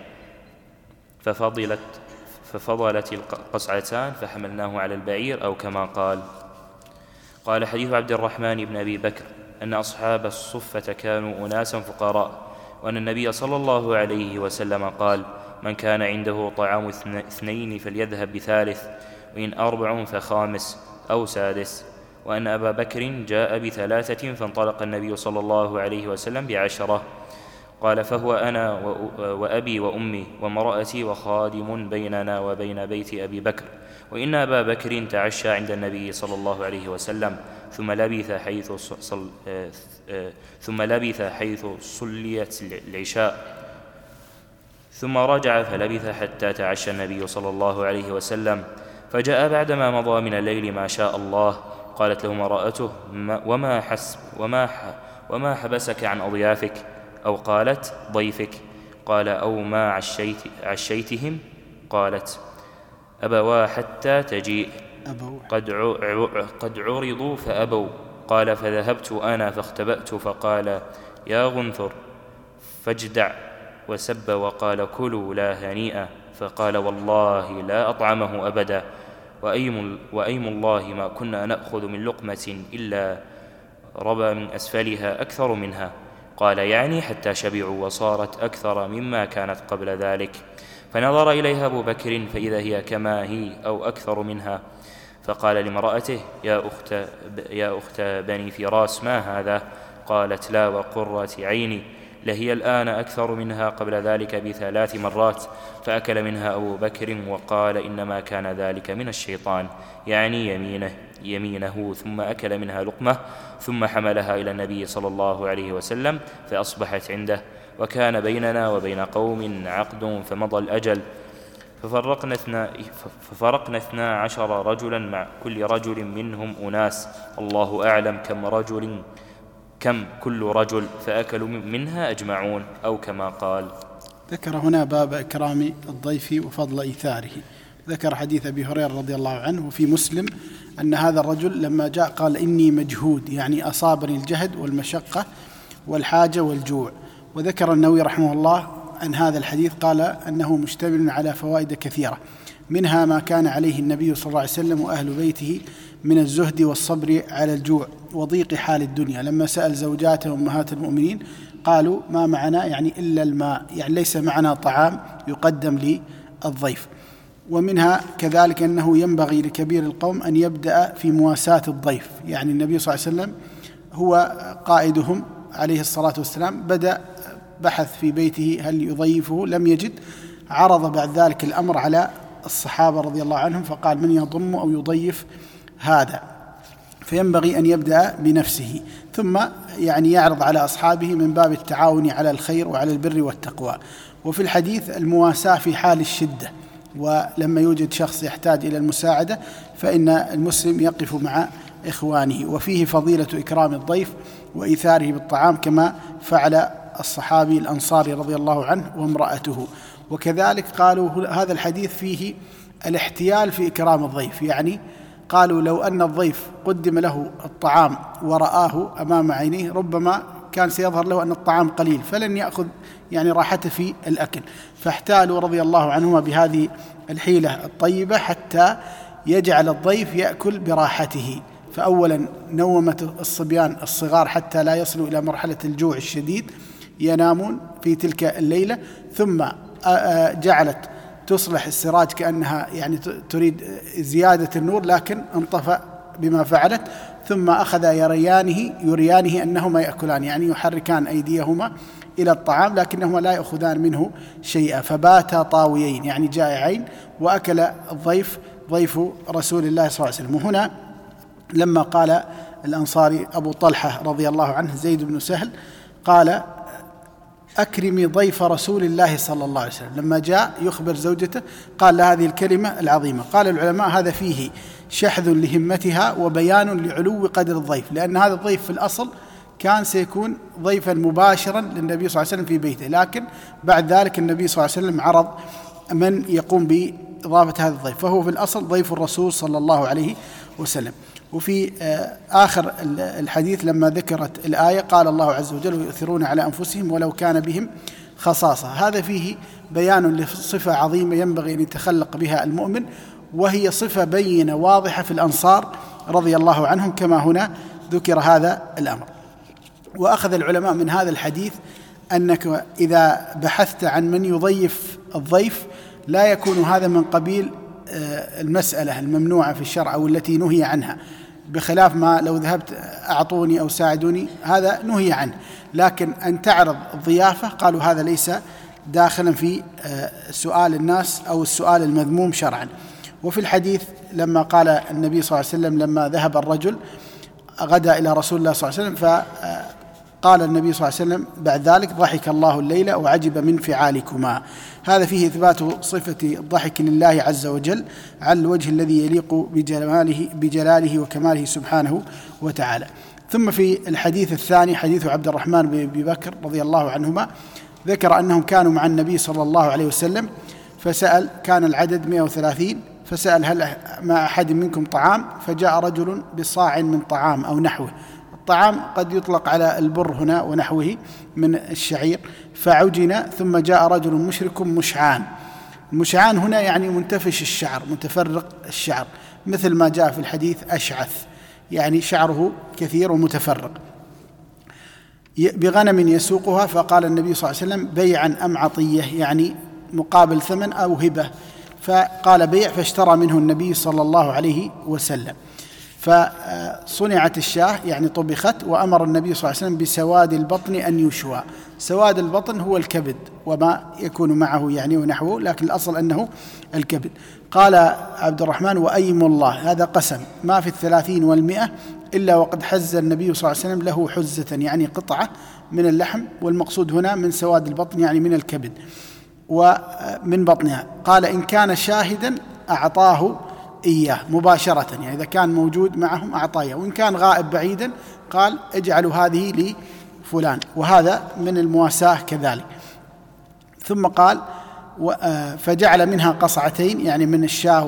ففضلت ففضلت القصعتان فحملناه على البعير أو كما قال. قال: حديث عبد الرحمن بن أبي بكر أن أصحاب الصفة كانوا أناسا فقراء، وأن النبي صلى الله عليه وسلم قال: من كان عنده طعام اثنين فليذهب بثالث، وإن أربع فخامس أو سادس. وأن أبا بكر جاء بثلاثة فانطلق النبي صلى الله عليه وسلم بعشرة. قال: فهو أنا وأبي وأمي وامرأتي وخادم بيننا وبين بيت أبي بكر. وإن أبا بكر تعشى عند النبي صلى الله عليه وسلم، ثم لبث حيث صل ثم لبث حيث صليت العشاء، ثم رجع فلبث حتى تعشى النبي صلى الله عليه وسلم. فجاء بعدما مضى من الليل ما شاء الله. قالت له امرأته: وما حسب وما وما حبسك عن أضيافك؟ أو قالت: ضيفك. قال: أو ما عشيت عشيتهم؟ قالت: أبوا حتى تجيء، قد قد عرضوا فأبوا. قال: فذهبت أنا فاختبأت، فقال: يا غنثر، فاجدع، وسب وقال: كلوا لا هنيئا. فقال: والله لا أطعمه أبدا، وأيم, وأيم الله ما كنا نأخذ من لقمة إلا ربى من أسفلها أكثر منها. قال: يعني حتى شبعوا وصارت أكثر مما كانت قبل ذلك. فنظر إليها أبو بكر فإذا هي كما هي أو أكثر منها. فقال لامرأته: يا أخت, يا أخت بني فراس، ما هذا؟ قالت: لا وقرة عيني، لهي الآن أكثر منها قبل ذلك بثلاث مرات. فأكل منها أبو بكر وقال: إنما كان ذلك من الشيطان، يعني يمينه. يمينه ثم أكل منها لقمة ثم حملها إلى النبي صلى الله عليه وسلم فأصبحت عنده، وكان بيننا وبين قوم عقد فمضى الأجل، ففرقنا اثنا, ففرقنا اثنا عشر رجلا مع كل رجل منهم أناس، الله أعلم كم رجل كم كل رجل، فأكلوا منها أجمعون أو كما قال. ذكر هنا باب إكرام الضيف وفضل إيثاره. ذكر حديث أبي هريرة رضي الله عنه، وفي مسلم أن هذا الرجل لما جاء قال إني مجهود، يعني أصابني الجهد والمشقة والحاجة والجوع. وذكر النووي رحمه الله عن هذا الحديث قال أنه مشتمل على فوائد كثيرة، منها ما كان عليه النبي صلى الله عليه وسلم وأهل بيته من الزهد والصبر على الجوع وضيق حال الدنيا. لما سأل زوجاته أمهات المؤمنين قالوا ما معنا يعني إلا الماء، يعني ليس معنا طعام يقدم للضيف. ومنها كذلك أنه ينبغي لكبير القوم أن يبدأ في مواساة الضيف، يعني النبي صلى الله عليه وسلم هو قائدهم عليه الصلاة والسلام، بدأ بحث في بيته هل يضيفه، لم يجد، عرض بعد ذلك الأمر على الصحابة رضي الله عنهم فقال من يضم أو يضيف هذا، فينبغي أن يبدأ بنفسه ثم يعني يعرض على أصحابه من باب التعاون على الخير وعلى البر والتقوى. وفي الحديث المواساة في حال الشدة، ولما يوجد شخص يحتاج إلى المساعدة فإن المسلم يقف مع إخوانه. وفيه فضيلة إكرام الضيف وإيثاره بالطعام كما فعل الصحابي الأنصاري رضي الله عنه وامرأته. وكذلك قالوا هذا الحديث فيه الاحتيال في إكرام الضيف، يعني قالوا لو أن الضيف قدم له الطعام ورآه أمام عينيه ربما كان سيظهر له أن الطعام قليل فلن يأخذ يعني راحته في الأكل، فاحتالوا رضي الله عنهما بهذه الحيلة الطيبة حتى يجعل الضيف يأكل براحته. فأولا نومت الصبيان الصغار حتى لا يصلوا إلى مرحلة الجوع الشديد، ينامون في تلك الليلة، ثم جعلت تصلح السراج كأنها يعني تريد زيادة النور لكن انطفأ بما فعلت، ثم أخذ يريانه يريانه أنهما يأكلان، يعني يحركان أيديهما إلى الطعام لكنهما لا يأخذان منه شيئا، فباتا طاويين يعني جائعين، وأكل الضيف ضيف رسول الله صلى الله عليه وسلم. وهنا لما قال الأنصاري أبو طلحة رضي الله عنه زيد بن سهل قال أكرمي ضيف رسول الله صلى الله عليه وسلم، لما جاء يخبر زوجته قال له هذه الكلمة العظيمة. قال العلماء هذا فيه شحذ لهمتها وبيان لعلو قدر الضيف، لأن هذا الضيف في الأصل كان سيكون ضيفا مباشرا للنبي صلى الله عليه وسلم في بيته، لكن بعد ذلك النبي صلى الله عليه وسلم عرض من يقوم بإضافة هذا الضيف، فهو في الأصل ضيف الرسول صلى الله عليه وسلم. وفي آخر الحديث لما ذكرت الآية قال الله عز وجل ويؤثرون على أنفسهم ولو كان بهم خصاصة، هذا فيه بيان لصفة عظيمة ينبغي أن يتخلق بها المؤمن، وهي صفة بينة واضحة في الأنصار رضي الله عنهم كما هنا ذكر هذا الأمر. وأخذ العلماء من هذا الحديث أنك إذا بحثت عن من يضيف الضيف لا يكون هذا من قبيل المسألة الممنوعة في الشرع أو التي نهي عنها، بخلاف ما لو ذهبت أعطوني أو ساعدوني هذا نهي عنه، لكن أن تعرض الضيافة قالوا هذا ليس داخلا في سؤال الناس أو السؤال المذموم شرعا. وفي الحديث لما قال النبي صلى الله عليه وسلم لما ذهب الرجل غدا إلى رسول الله صلى الله عليه وسلم فقال النبي صلى الله عليه وسلم بعد ذلك ضحك الله الليلة وعجب من فعالكما، هذا فيه إثبات صفة الضحك لله عز وجل على الوجه الذي يليق بجلاله, بجلاله وكماله سبحانه وتعالى. ثم في الحديث الثاني حديث عبد الرحمن بن أبي بكر رضي الله عنهما ذكر أنهم كانوا مع النبي صلى الله عليه وسلم فسأل، كان العدد مئة وثلاثين، فسأل هل مع أحد منكم طعام؟ فجاء رجل بصاع من طعام أو نحوه، الطعام قد يطلق على البر هنا ونحوه من الشعير، فعجن، ثم جاء رجل مشرك مشعان، المشعان هنا يعني منتفش الشعر متفرق الشعر، مثل ما جاء في الحديث أشعث يعني شعره كثير ومتفرق، بغنم يسوقها، فقال النبي صلى الله عليه وسلم بيعا أم عطية يعني مقابل ثمن أو هبة، فقال بيع، فاشترى منه النبي صلى الله عليه وسلم. فصنعت الشاة يعني طبخت، وأمر النبي صلى الله عليه وسلم بسواد البطن أن يشوى. سواد البطن هو الكبد وما يكون معه يعني ونحوه، لكن الأصل أنه الكبد. قال عبد الرحمن: وأيم الله، هذا قسم، ما في الثلاثين والمئة إلا وقد حز النبي صلى الله عليه وسلم له حزة يعني قطعة من اللحم، والمقصود هنا من سواد البطن يعني من الكبد ومن بطنها. قال: إن كان شاهدا أعطاه إياه مباشرة، يعني إذا كان موجود معهم أعطاه، وإن كان غائب بعيدا قال: اجعلوا هذه لفلان، وهذا من المواساة كذلك. ثم قال: فجعل منها قصعتين يعني من الشاة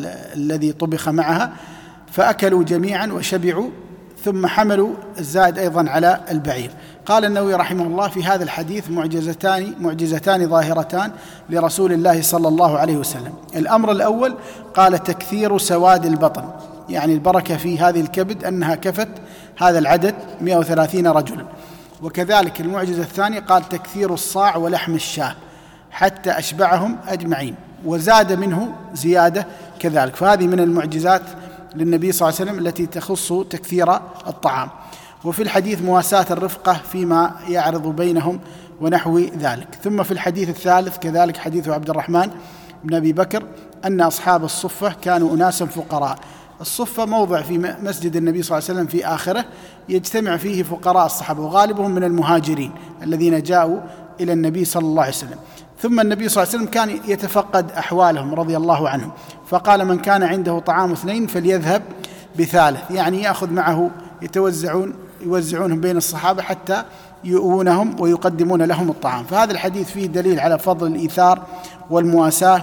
والذي طبخ معها، فأكلوا جميعا وشبعوا، ثم حملوا الزائد أيضا على البعير. قال النووي رحمه الله: في هذا الحديث معجزتان معجزتان ظاهرتان لرسول الله صلى الله عليه وسلم. الأمر الأول قال: تكثير سواد البطن، يعني البركة في هذه الكبد أنها كفت هذا العدد مئة وثلاثين رجلا. وكذلك المعجزة الثانية قال: تكثير الصاع ولحم الشاة حتى أشبعهم أجمعين، وزاد منه زيادة كذلك. فهذه من المعجزات للنبي صلى الله عليه وسلم التي تخص تكثير الطعام. وفي الحديث مواساة الرفقة فيما يعرض بينهم ونحو ذلك. ثم في الحديث الثالث كذلك حديث عبد الرحمن بن أبي بكر أن أصحاب الصفة كانوا أناسا فقراء. الصفة موضع في مسجد النبي صلى الله عليه وسلم في آخره يجتمع فيه فقراء الصحابة، وغالبهم من المهاجرين الذين جاءوا إلى النبي صلى الله عليه وسلم. ثم النبي صلى الله عليه وسلم كان يتفقد أحوالهم رضي الله عنهم، فقال: من كان عنده طعام اثنين فليذهب بثالث، يعني يأخذ معه، يتوزعون يوزعونهم بين الصحابة حتى يؤونهم ويقدمون لهم الطعام. فهذا الحديث فيه دليل على فضل الإيثار والمواساة،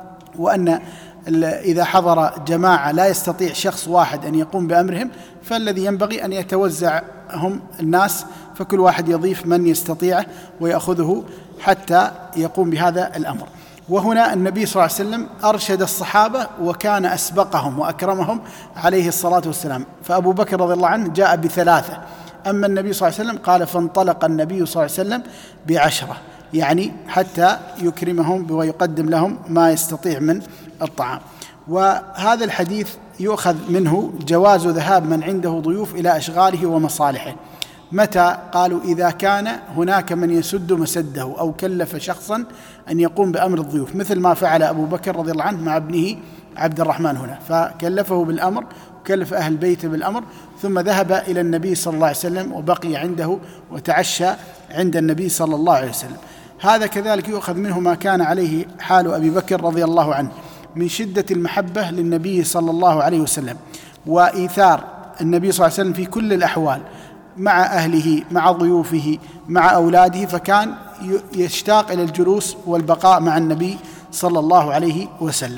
وأن إذا حضر جماعة لا يستطيع شخص واحد أن يقوم بأمرهم، فالذي ينبغي أن يتوزعهم الناس، فكل واحد يضيف من يستطيعه ويأخذه حتى يقوم بهذا الأمر. وهنا النبي صلى الله عليه وسلم أرشد الصحابة وكان أسبقهم وأكرمهم عليه الصلاة والسلام. فأبو بكر رضي الله عنه جاء بثلاثة، أما النبي صلى الله عليه وسلم قال: فانطلق النبي صلى الله عليه وسلم بعشرة، يعني حتى يكرمهم ويقدم لهم ما يستطيع من الطعام. وهذا الحديث يؤخذ منه جواز ذهاب من عنده ضيوف إلى أشغاله ومصالحه. متى؟ قالوا: إذا كان هناك من يسد مسده أو كلف شخصا أن يقوم بأمر الضيوف، مثل ما فعل أبو بكر رضي الله عنه مع ابنه عبد الرحمن هنا، فكلفه بالأمر وكلف أهل بيته بالأمر، ثم ذهب إلى النبي صلى الله عليه وسلم وبقي عنده وتعشى عند النبي صلى الله عليه وسلم. هذا كذلك يؤخذ منه ما كان عليه حال أبي بكر رضي الله عنه من شدة المحبة للنبي صلى الله عليه وسلم، وإيثار النبي صلى الله عليه وسلم في كل الأحوال مع أهله، مع ضيوفه، مع أولاده، فكان يشتاق إلى الجلوس والبقاء مع النبي صلى الله عليه وسلم.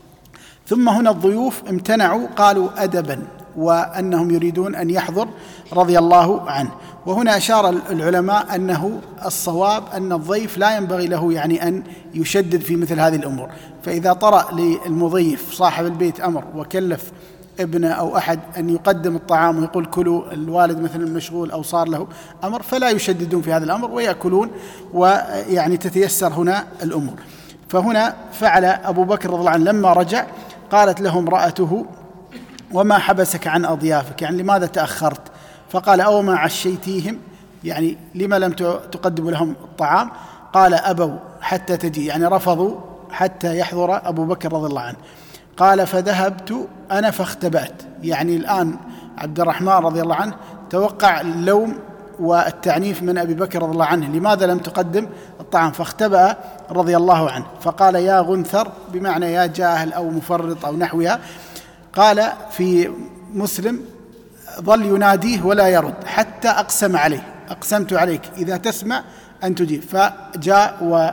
ثم هنا الضيوف امتنعوا، قالوا أدبا، وأنهم يريدون أن يحضر رضي الله عنه. وهنا أشار العلماء أنه الصواب أن الضيف لا ينبغي له يعني أن يشدد في مثل هذه الأمور، فإذا طرأ للمضيف صاحب البيت أمر وكلف ابنه أو أحد أن يقدم الطعام ويقول كلوا، الوالد مثلا مشغول أو صار له أمر، فلا يشددون في هذا الأمر ويأكلون، ويعني تتيسر هنا الأمور. فهنا فعل أبو بكر رضي الله عنه لما رجع قالت له امرأته: وما حبسك عن أضيافك، يعني لماذا تأخرت؟ فقال: أو ما عشيتيهم، يعني لما لم تقدم لهم الطعام؟ قال: أبوا حتى تجي، يعني رفضوا حتى يحضر أبو بكر رضي الله عنه. قال: فذهبت أنا فاختبأت، يعني الآن عبد الرحمن رضي الله عنه توقع اللوم والتعنيف من أبي بكر رضي الله عنه، لماذا لم تقدم الطعام؟ فاختبأ رضي الله عنه، فقال: يا غنثر، بمعنى يا جاهل أو مفرط أو نحوها. قال في مسلم: ظل يناديه ولا يرد حتى أقسم عليه، أقسمت عليك إذا تسمع أن تجيب. فجاء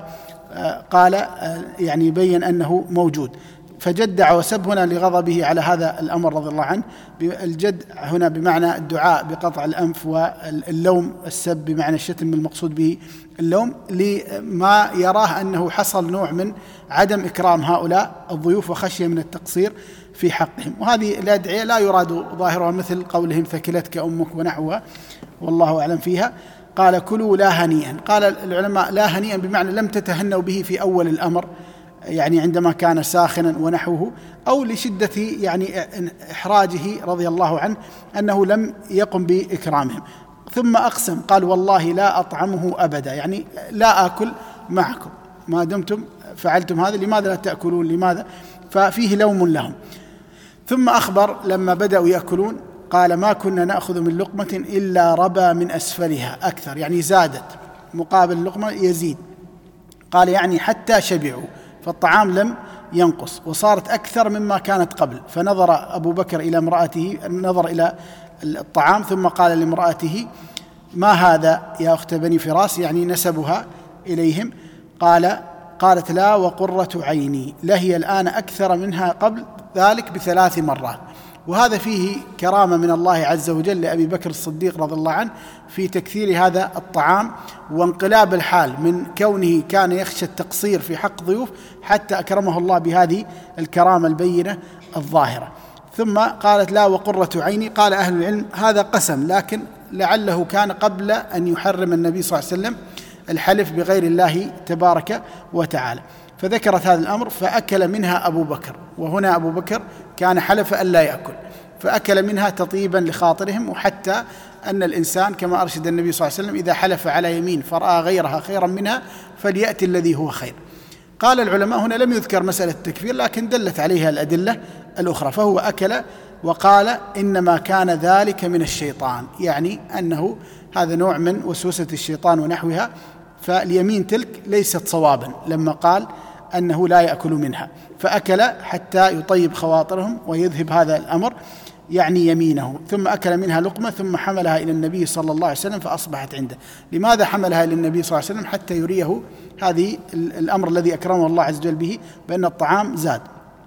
وقال يعني يبين أنه موجود، فجدع وسب هنا لغضبه على هذا الأمر رضي الله عنه. الجد هنا بمعنى الدعاء بقطع الأنف، واللوم السب بمعنى الشتم المقصود به اللوم، لما يراه أنه حصل نوع من عدم إكرام هؤلاء الضيوف وخشية من التقصير في حقهم. وهذه الأدعية لا يراد ظاهرها مثل قولهم ثكلتك أمك ونحوها، والله أعلم فيها. قال: كلوا لا هنيئا. قال العلماء: لا هنيئا بمعنى لم تتهنوا به في أول الأمر، يعني عندما كان ساخنا ونحوه، أو لشدة يعني إحراجه رضي الله عنه أنه لم يقم بإكرامهم. ثم أقسم قال والله لا أطعمه أبدا، يعني لا آكل معكم ما دمتم فعلتم هذا، لماذا لا تأكلون؟ لماذا؟ ففيه لوم لهم. ثم أخبر لما بدأوا يأكلون قال ما كنا نأخذ من لقمة إلا ربى من أسفلها أكثر، يعني زادت مقابل اللقمة يزيد. قال يعني حتى شبعوا، فالطعام لم ينقص وصارت أكثر مما كانت قبل. فنظر أبو بكر إلى امرأته، نظر إلى الطعام ثم قال لامرأته ما هذا يا أخت بني فراس، يعني نسبها إليهم. قال قالت لا وقرة عيني، لهي الآن أكثر منها قبل ذلك بثلاث مرات. وهذا فيه كرامة من الله عز وجل لأبي بكر الصديق رضي الله عنه في تكثير هذا الطعام، وانقلاب الحال من كونه كان يخشى التقصير في حق ضيوف حتى أكرمه الله بهذه الكرامة البينة الظاهرة. ثم قالت لا وقرة عيني. قال أهل العلم هذا قسم، لكن لعله كان قبل أن يحرم النبي صلى الله عليه وسلم الحلف بغير الله تبارك وتعالى، فذكرت هذا الأمر فأكل منها أبو بكر. وهنا أبو بكر كان حلف ألا يأكل، فأكل منها تطيبا لخاطرهم، وحتى أن الإنسان كما أرشد النبي صلى الله عليه وسلم إذا حلف على يمين فرأى غيرها خيرا منها فليأتي الذي هو خير. قال العلماء هنا لم يذكر مسألة التكفير، لكن دلت عليها الأدلة الأخرى. فهو أكل وقال إنما كان ذلك من الشيطان، يعني أنه هذا نوع من وسوسة الشيطان ونحوها، فاليمين تلك ليست صوابا لما قال أنه لا يأكل منها، فأكل حتى يطيب خواطرهم ويذهب هذا الأمر يعني يمينه. ثم أكل منها لقمة ثم حملها إلى النبي صلى الله عليه وسلم فأصبحت عنده. لماذا حملها إلى النبي صلى الله عليه وسلم؟ حتى يريه هذه الأمر الذي أكرمه الله عز وجل به بأن الطعام زاد.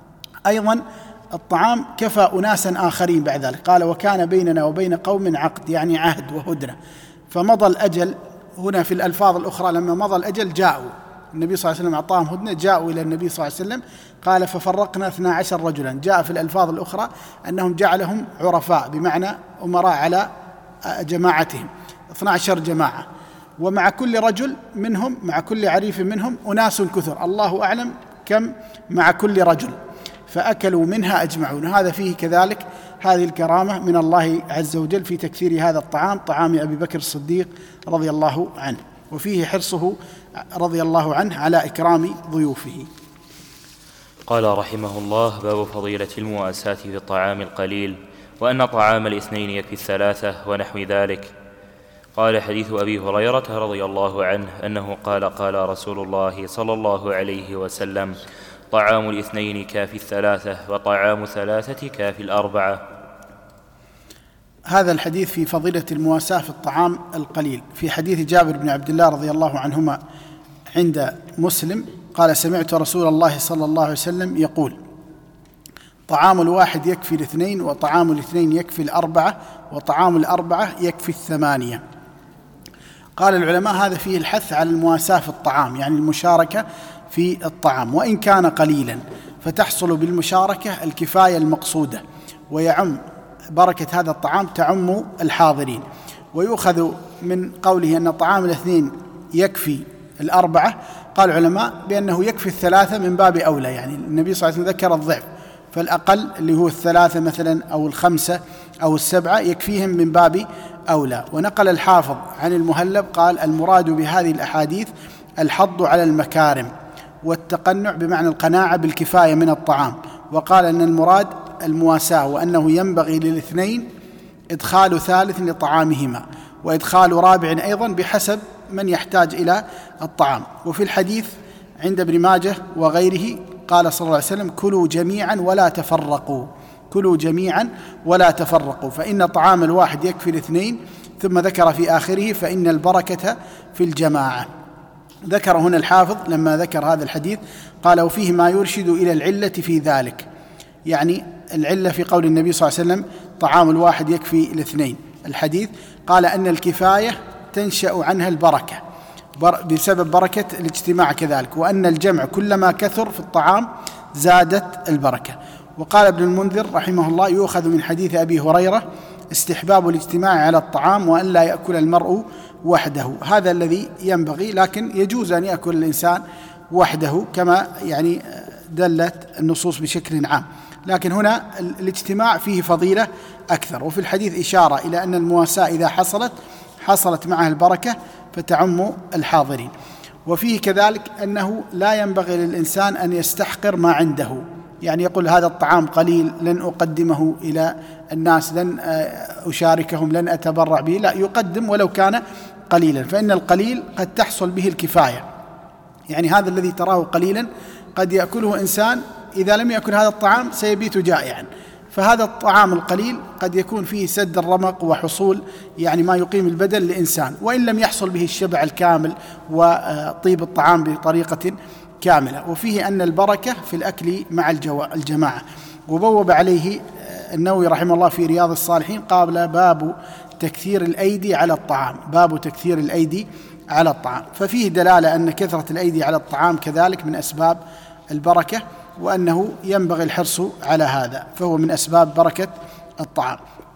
أيضا الطعام كفى أناسا آخرين بعد ذلك. قال وكان بيننا وبين قوم عقد، يعني عهد وهدنة، فمضى الأجل. هنا في الألفاظ الأخرى لما مضى الأجل جاءوا، النبي صلى الله عليه وسلم أعطاهم هدنة، جاءوا إلى النبي صلى الله عليه وسلم. قال ففرقنا اثنا عشر رجلا. جاء في الألفاظ الأخرى أنهم جعلهم عرفاء بمعنى أمراء على جماعتهم، اثنا عشر جماعة، ومع كل رجل منهم مع كل عريف منهم أناس كثر، الله أعلم كم مع كل رجل، فأكلوا منها أجمعون. هذا فيه كذلك هذه الكرامة من الله عز وجل في تكثير هذا الطعام، طعام أبي بكر الصديق رضي الله عنه، وفيه حرصه رضي الله عنه على إكرام ضيوفه. قال رحمه الله: باب فضيلة المواساة في الطعام القليل، وأن طعام الاثنين يكفي الثلاثة ونحو ذلك. قال حديث أبي هريرة رضي الله عنه أنه قال قال رسول الله صلى الله عليه وسلم: طعام الاثنين كافي الثلاثة، وطعام ثلاثة كافي الأربعة. هذا الحديث في فضيلة المواساة في الطعام القليل. في حديث جابر بن عبد الله رضي الله عنهما عند مسلم قال: سمعت رسول الله صلى الله عليه وسلم يقول: طعام الواحد يكفي الاثنين، وطعام الاثنين يكفي الأربعة، وطعام الأربعة يكفي الثمانية. قال العلماء هذا فيه الحث على المواساة في الطعام، يعني المشاركة في الطعام وإن كان قليلا، فتحصل بالمشاركة الكفاية المقصودة، ويعم بركة هذا الطعام تعم الحاضرين. ويؤخذ من قوله أن طعام الاثنين يكفي الأربعة، قال العلماء بأنه يكفي الثلاثة من باب أولى، يعني النبي صلى الله عليه وسلم ذكر الضعف، فالأقل اللي هو الثلاثة مثلا أو الخمسة أو السبعة يكفيهم من باب أولى. ونقل الحافظ عن المهلب قال: المراد بهذه الأحاديث الحض على المكارم والتقنع بمعنى القناعة بالكفاية من الطعام. وقال أن المراد المواساة، وأنه ينبغي للاثنين إدخال ثالث لطعامهما، وإدخال رابع أيضا بحسب من يحتاج إلى الطعام. وفي الحديث عند ابن ماجه وغيره قال صلى الله عليه وسلم: كلوا جميعا ولا تفرقوا، كلوا جميعا ولا تفرقوا، فإن طعام الواحد يكفي الاثنين. ثم ذكر في آخره: فإن البركة في الجماعة. ذكر هنا الحافظ لما ذكر هذا الحديث قال: وفيه ما يرشد إلى العلة في ذلك، يعني العلة في قول النبي صلى الله عليه وسلم: طعام الواحد يكفي الاثنين. الحديث قال أن الكفاية تنشأ عنها البركة بسبب بركة الاجتماع كذلك، وأن الجمع كلما كثر في الطعام زادت البركة. وقال ابن المنذر رحمه الله: يؤخذ من حديث أبي هريرة استحباب الاجتماع على الطعام، وأن لا يأكل المرء وحده. هذا الذي ينبغي، لكن يجوز أن يأكل الإنسان وحده كما يعني دلت النصوص بشكل عام، لكن هنا الاجتماع فيه فضيلة أكثر. وفي الحديث إشارة إلى أن المواساة إذا حصلت حصلت معها البركة فتعم الحاضرين. وفيه كذلك أنه لا ينبغي للإنسان أن يستحقر ما عنده، يعني يقول هذا الطعام قليل لن أقدمه إلى الناس، لن أشاركهم، لن أتبرع به، لا، يقدم ولو كان قليلا، فإن القليل قد تحصل به الكفاية. يعني هذا الذي تراه قليلا قد يأكله إنسان إذا لم يأكل هذا الطعام سيبيت جائعا، فهذا الطعام القليل قد يكون فيه سد الرمق وحصول يعني ما يقيم البدن لإنسان، وإن لم يحصل به الشبع الكامل وطيب الطعام بطريقة كاملة. وفيه أن البركة في الأكل مع الجماعة. وبوب عليه النووي رحمه الله في رياض الصالحين قال باب تكثير الأيدي على الطعام، باب تكثير الأيدي على الطعام. ففيه دلالة أن كثرة الأيدي على الطعام كذلك من أسباب البركة، وأنه ينبغي الحرص على هذا، فهو من أسباب بركة الطعام.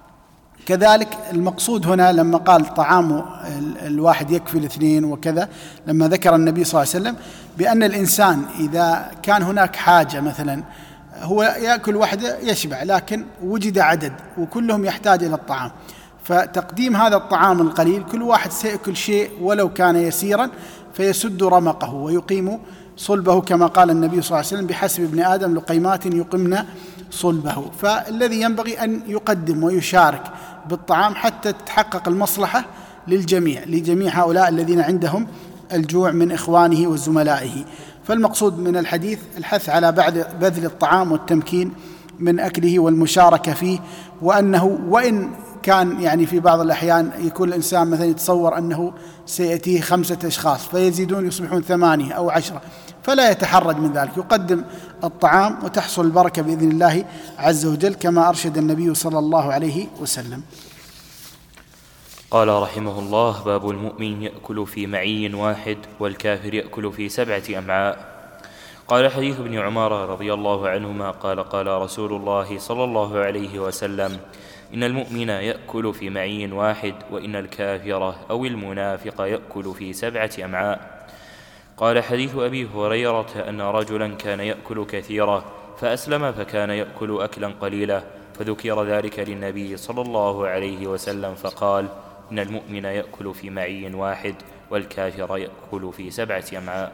كذلك المقصود هنا لما قال طعام الواحد يكفي الاثنين وكذا، لما ذكر النبي صلى الله عليه وسلم بأن الإنسان إذا كان هناك حاجة، مثلا هو يأكل وحده يشبع لكن وجد عدد وكلهم يحتاج إلى الطعام، فتقديم هذا الطعام القليل كل واحد سيأكل شيء ولو كان يسيرا فيسد رمقه ويقيم صلبه، كما قال النبي صلى الله عليه وسلم بحسب ابن آدم لقيمات يقمن صلبه. فالذي ينبغي أن يقدم ويشارك بالطعام حتى تتحقق المصلحة للجميع، لجميع هؤلاء الذين عندهم الجوع من إخوانه وزملائه. فالمقصود من الحديث الحث على بذل الطعام والتمكين من أكله والمشاركة فيه، وأنه وإن كان يعني في بعض الأحيان يكون الإنسان مثلا يتصور أنه سيأتيه خمسة أشخاص فيزيدون يصبحون ثمانية أو عشرة، فلا يتحرج من ذلك، يقدم الطعام وتحصل البركة بإذن الله عز وجل كما أرشد النبي صلى الله عليه وسلم. قال رحمه الله: باب المؤمن يأكل في معي واحد والكافر يأكل في سبعة أمعاء. قال حديث ابن عمر رضي الله عنهما قال قال رسول الله صلى الله عليه وسلم: إن المؤمن يأكل في معي واحد وإن الكافر أو المنافق يأكل في سبعة أمعاء. قال حديث أبي هريرة أن رجلا كان يأكل كثيرا فأسلم فكان يأكل أكلا قليلا، فذكر ذلك للنبي صلى الله عليه وسلم فقال: إن المؤمن يأكل في معي واحد والكافر يأكل في سبعة أمعاء.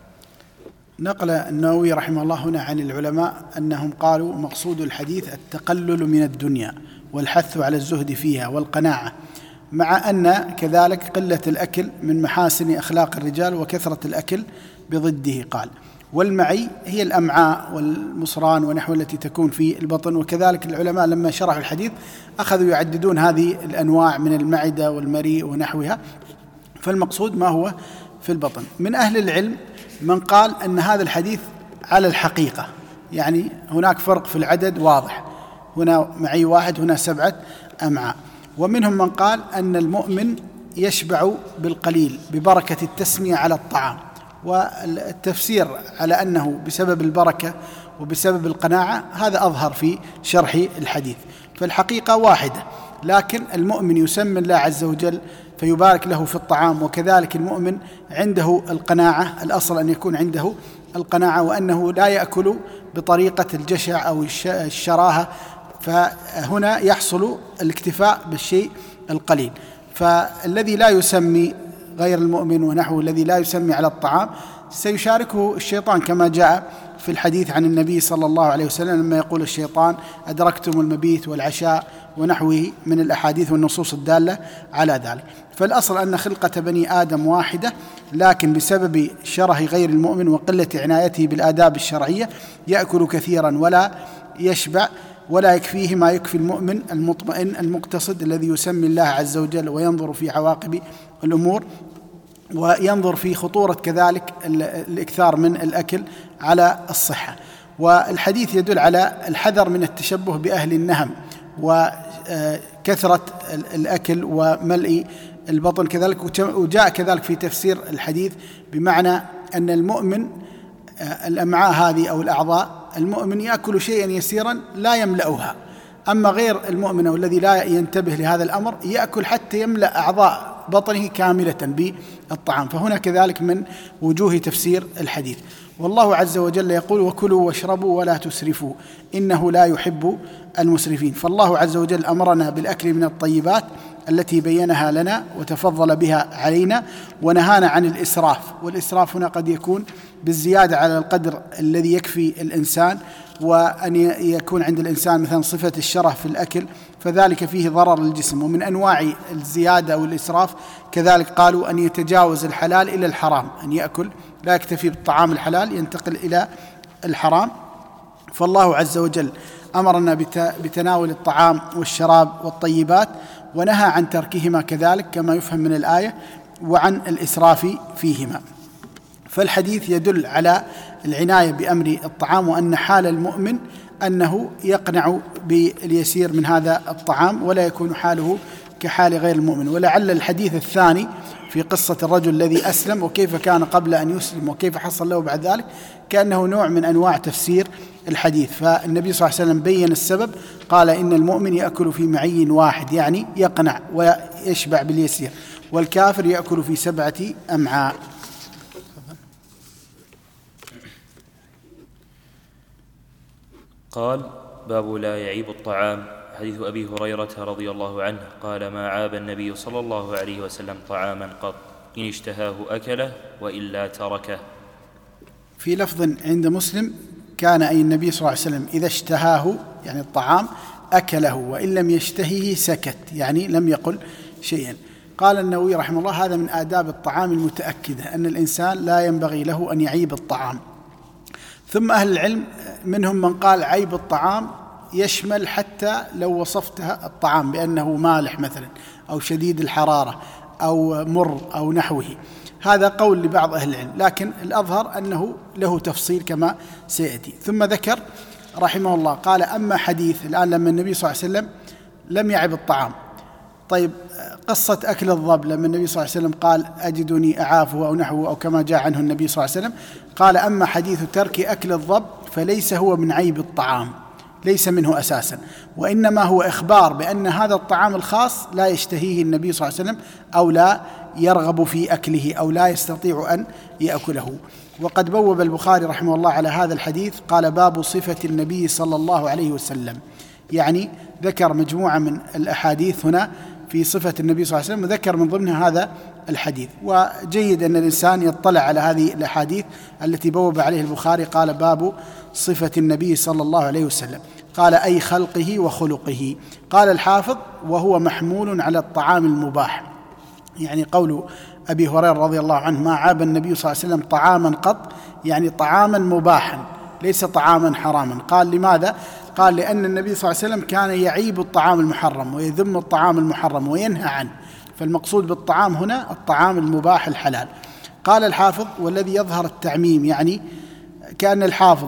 نقل النووي رحمه الله هنا عن العلماء أنهم قالوا مقصود الحديث التقلل من الدنيا والحث على الزهد فيها والقناعة، مع أن كذلك قلة الأكل من محاسن أخلاق الرجال وكثرة الأكل بضده. قال: والمعي هي الأمعاء والمصران ونحو التي تكون في البطن. وكذلك العلماء لما شرحوا الحديث أخذوا يعددون هذه الأنواع من المعدة والمريء ونحوها، فالمقصود ما هو في البطن. من أهل العلم من قال أن هذا الحديث على الحقيقة، يعني هناك فرق في العدد واضح، هنا معي واحد هنا سبعة أمعاء. ومنهم من قال أن المؤمن يشبع بالقليل ببركة التسمية على الطعام، والتفسير على أنه بسبب البركة وبسبب القناعة هذا أظهر في شرح الحديث. فالحقيقة واحدة، لكن المؤمن يسمي الله عز وجل فيبارك له في الطعام، وكذلك المؤمن عنده القناعة، الأصل أن يكون عنده القناعة وأنه لا يأكل بطريقة الجشع أو الشراهة، فهنا يحصل الاكتفاء بالشيء القليل. فالذي لا يسمي غير المؤمن ونحوه الذي لا يسمي على الطعام سيشاركه الشيطان، كما جاء في الحديث عن النبي صلى الله عليه وسلم لما يقول الشيطان: أدركتم المبيت والعشاء ونحوه من الأحاديث والنصوص الدالة على ذلك. فالأصل أن خلقة بني آدم واحدة، لكن بسبب شره غير المؤمن وقلة عنايته بالآداب الشرعية يأكل كثيرا ولا يشبع، ولا يكفيه ما يكفي المؤمن المطمئن المقتصد الذي يسمي الله عز وجل وينظر في عواقب الأمور، وينظر في خطورة كذلك الإكثار من الأكل على الصحة. والحديث يدل على الحذر من التشبه بأهل النهم وكثرة الأكل وملء البطن كذلك. وجاء كذلك في تفسير الحديث بمعنى أن المؤمن الأمعاء هذه أو الأعضاء، المؤمن يأكل شيئا يسيرا لا يملأها، أما غير المؤمن والذي لا ينتبه لهذا الأمر يأكل حتى يملأ أعضاء بطنه كاملة بالطعام. فهنا كذلك من وجوه تفسير الحديث. والله عز وجل يقول: وكلوا واشربوا ولا تسرفوا إنه لا يحب المسرفين. فالله عز وجل أمرنا بالأكل من الطيبات التي بينها لنا وتفضل بها علينا، ونهانا عن الإسراف. والإسراف هنا قد يكون بالزيادة على القدر الذي يكفي الإنسان، وأن يكون عند الإنسان مثلا صفة الشره في الأكل، فذلك فيه ضرر للجسم. ومن أنواع الزيادة والإسراف كذلك قالوا أن يتجاوز الحلال إلى الحرام، أن يأكل لا يكتفي بالطعام الحلال ينتقل إلى الحرام. فالله عز وجل أمرنا بتناول الطعام والشراب والطيبات، ونهى عن تركهما كذلك كما يفهم من الآية، وعن الإسراف فيهما. فالحديث يدل على العناية بأمر الطعام، وأن حال المؤمن أنه يقنع باليسير من هذا الطعام ولا يكون حاله كحال غير المؤمن. ولعل الحديث الثاني في قصة الرجل الذي أسلم وكيف كان قبل أن يسلم وكيف حصل له بعد ذلك كأنه نوع من أنواع تفسير الحديث. فالنبي صلى الله عليه وسلم بين السبب، قال: إن المؤمن يأكل في معي واحد، يعني يقنع ويشبع باليسير، والكافر يأكل في سبعة أمعاء. قال: باب لا يعيب الطعام. حديث أبي هريرة رضي الله عنه قال: ما عاب النبي صلى الله عليه وسلم طعاما قط، إن اشتهاه أكله وإلا تركه. في لفظ عند مسلم: كان أي النبي صلى الله عليه وسلم إذا اشتهاه يعني الطعام أكله، وإن لم يشتهيه سكت، يعني لم يقل شيئا. قال النووي رحمه الله: هذا من آداب الطعام المتأكدة، أن الإنسان لا ينبغي له أن يعيب الطعام. ثم أهل العلم منهم من قال عيب الطعام يشمل حتى لو وصفتها الطعام بأنه مالح مثلا أو شديد الحرارة أو مر أو نحوه، هذا قول لبعض أهل العلم، لكن الأظهر أنه له تفصيل كما سيأتي. ثم ذكر رحمه الله قال: أما حديث الآن لما النبي صلى الله عليه وسلم لم يعب الطعام، طيب قصة أكل الضب لما النبي صلى الله عليه وسلم قال: أجدني أعافه أو نحوه، أو كما جاء عنه النبي صلى الله عليه وسلم قال: أما حديث ترك أكل الضب فليس هو من عيب الطعام، ليس منه أساسا، وإنما هو إخبار بأن هذا الطعام الخاص لا يشتهيه النبي صلى الله عليه وسلم، أو لا يرغب في أكله، أو لا يستطيع أن يأكله. وقد بوب البخاري رحمه الله على هذا الحديث قال: باب صفة النبي صلى الله عليه وسلم، يعني ذكر مجموعة من الأحاديث هنا في صفة النبي صلى الله عليه وسلم، وذكر من ضمنها هذا الحديث. وجيد أن الإنسان يطلع على هذه الأحاديث التي بوب عليه البخاري. قال: باب صفة النبي صلى الله عليه وسلم، قال: أي خلقه وخلقه. قال الحافظ: وهو محمول على الطعام المباح، يعني قول أبي هريرة رضي الله عنه: ما عاب النبي صلى الله عليه وسلم طعاما قط، يعني طعاما مباحا ليس طعاما حراما. قال: لماذا؟ قال: لأن النبي صلى الله عليه وسلم كان يعيب الطعام المحرم ويذم الطعام المحرم وينهى عنه، فالمقصود بالطعام هنا الطعام المباح الحلال. قال الحافظ: والذي يظهر التعميم، يعني كأن الحافظ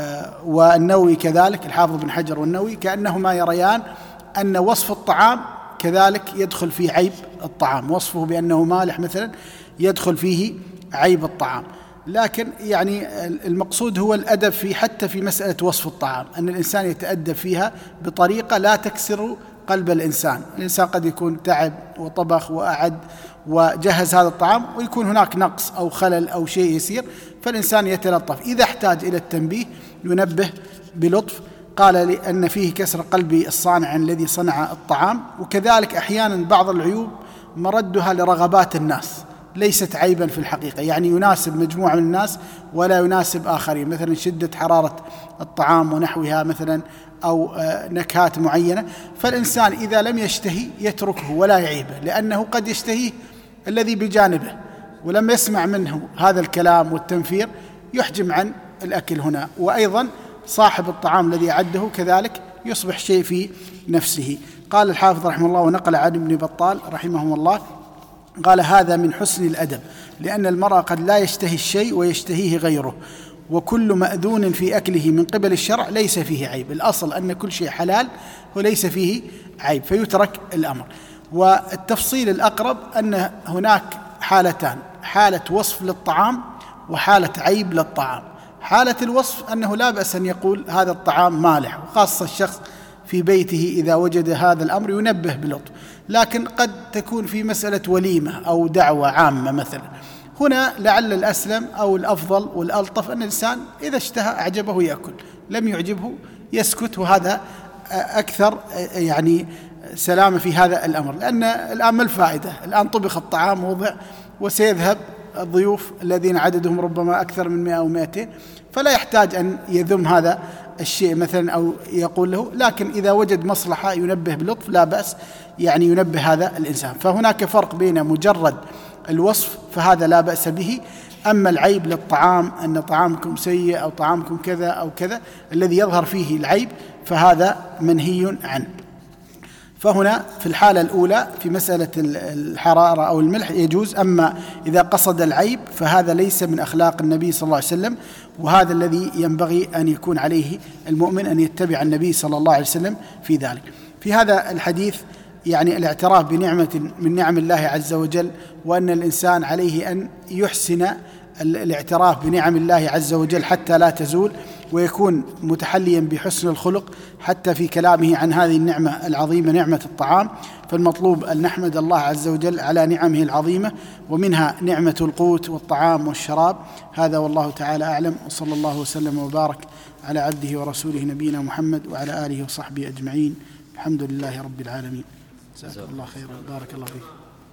والنووي كذلك، الحافظ بن حجر والنووي كأنهما يريان أن وصف الطعام كذلك يدخل فيه عيب الطعام، وصفه بأنه مالح مثلا يدخل فيه عيب الطعام. لكن يعني المقصود هو الأدب في حتى في مسألة وصف الطعام، أن الإنسان يتأدب فيها بطريقة لا تكسر قلب الإنسان. الإنسان قد يكون تعب وطبخ وأعد وجهز هذا الطعام ويكون هناك نقص أو خلل أو شيء يسير، فالإنسان يتلطف، إذا احتاج إلى التنبيه ينبه بلطف. قال: لأن فيه كسر قلب الصانع الذي صنع الطعام. وكذلك أحيانا بعض العيوب مردها لرغبات الناس، ليست عيبا في الحقيقة، يعني يناسب مجموعة من الناس ولا يناسب آخرين، مثلا شدة حرارة الطعام ونحوها مثلا، أو نكهات معينة، فالإنسان إذا لم يشتهي يتركه ولا يعيبه، لأنه قد يشتهيه الذي بجانبه، ولما يسمع منه هذا الكلام والتنفير يحجم عن الأكل هنا. وأيضا صاحب الطعام الذي أعده كذلك يصبح شيء في نفسه. قال الحافظ رحمه الله، ونقل عن ابن بطال رحمه الله قال: هذا من حسن الأدب، لأن المرء قد لا يشتهي الشيء ويشتهيه غيره، وكل مأذون في أكله من قبل الشرع ليس فيه عيب. الأصل أن كل شيء حلال وليس فيه عيب، فيترك الأمر. والتفصيل الأقرب أن هناك حالتان: حالة وصف للطعام وحالة عيب للطعام. حالة الوصف أنه لا بأس أن يقول هذا الطعام مالح، وخاصة الشخص في بيته إذا وجد هذا الأمر ينبه بلطف. لكن قد تكون في مسألة وليمة أو دعوة عامة مثلا. هنا لعل الأسلم أو الأفضل والألطف أن الإنسان إذا اشتهى أعجبه يأكل، لم يعجبه يسكت، وهذا أكثر يعني سلامة في هذا الأمر. لأن الآن ما الفائدة؟ الآن طبخ الطعام ووضع وسيذهب الضيوف الذين عددهم ربما أكثر من مئة أو مئتين، فلا يحتاج أن يذم هذا الشيء مثلا أو يقول له، لكن إذا وجد مصلحة ينبه بلطف لا بأس يعني ينبه هذا الإنسان. فهناك فرق بين مجرد الوصف فهذا لا بأس به، أما العيب للطعام أن طعامكم سيء أو طعامكم كذا أو كذا الذي يظهر فيه العيب فهذا منهي عنه. فهنا في الحالة الأولى في مسألة الحرارة أو الملح يجوز، أما إذا قصد العيب فهذا ليس من أخلاق النبي صلى الله عليه وسلم، وهذا الذي ينبغي أن يكون عليه المؤمن أن يتبع النبي صلى الله عليه وسلم في ذلك. في هذا الحديث يعني الاعتراف بنعمة من نعم الله عز وجل، وأن الإنسان عليه أن يحسن الاعتراف بنعم الله عز وجل حتى لا تزول، ويكون متحليا بحسن الخلق حتى في كلامه عن هذه النعمة العظيمة نعمة الطعام. فالمطلوب أن نحمد الله عز وجل على نعمه العظيمة، ومنها نعمة القوت والطعام والشراب. هذا والله تعالى أعلم، وصلى الله وسلم وبارك على عبده ورسوله نبينا محمد وعلى آله وصحبه أجمعين. الحمد لله رب العالمين. جزاك الله خيرا، بارك الله فيك.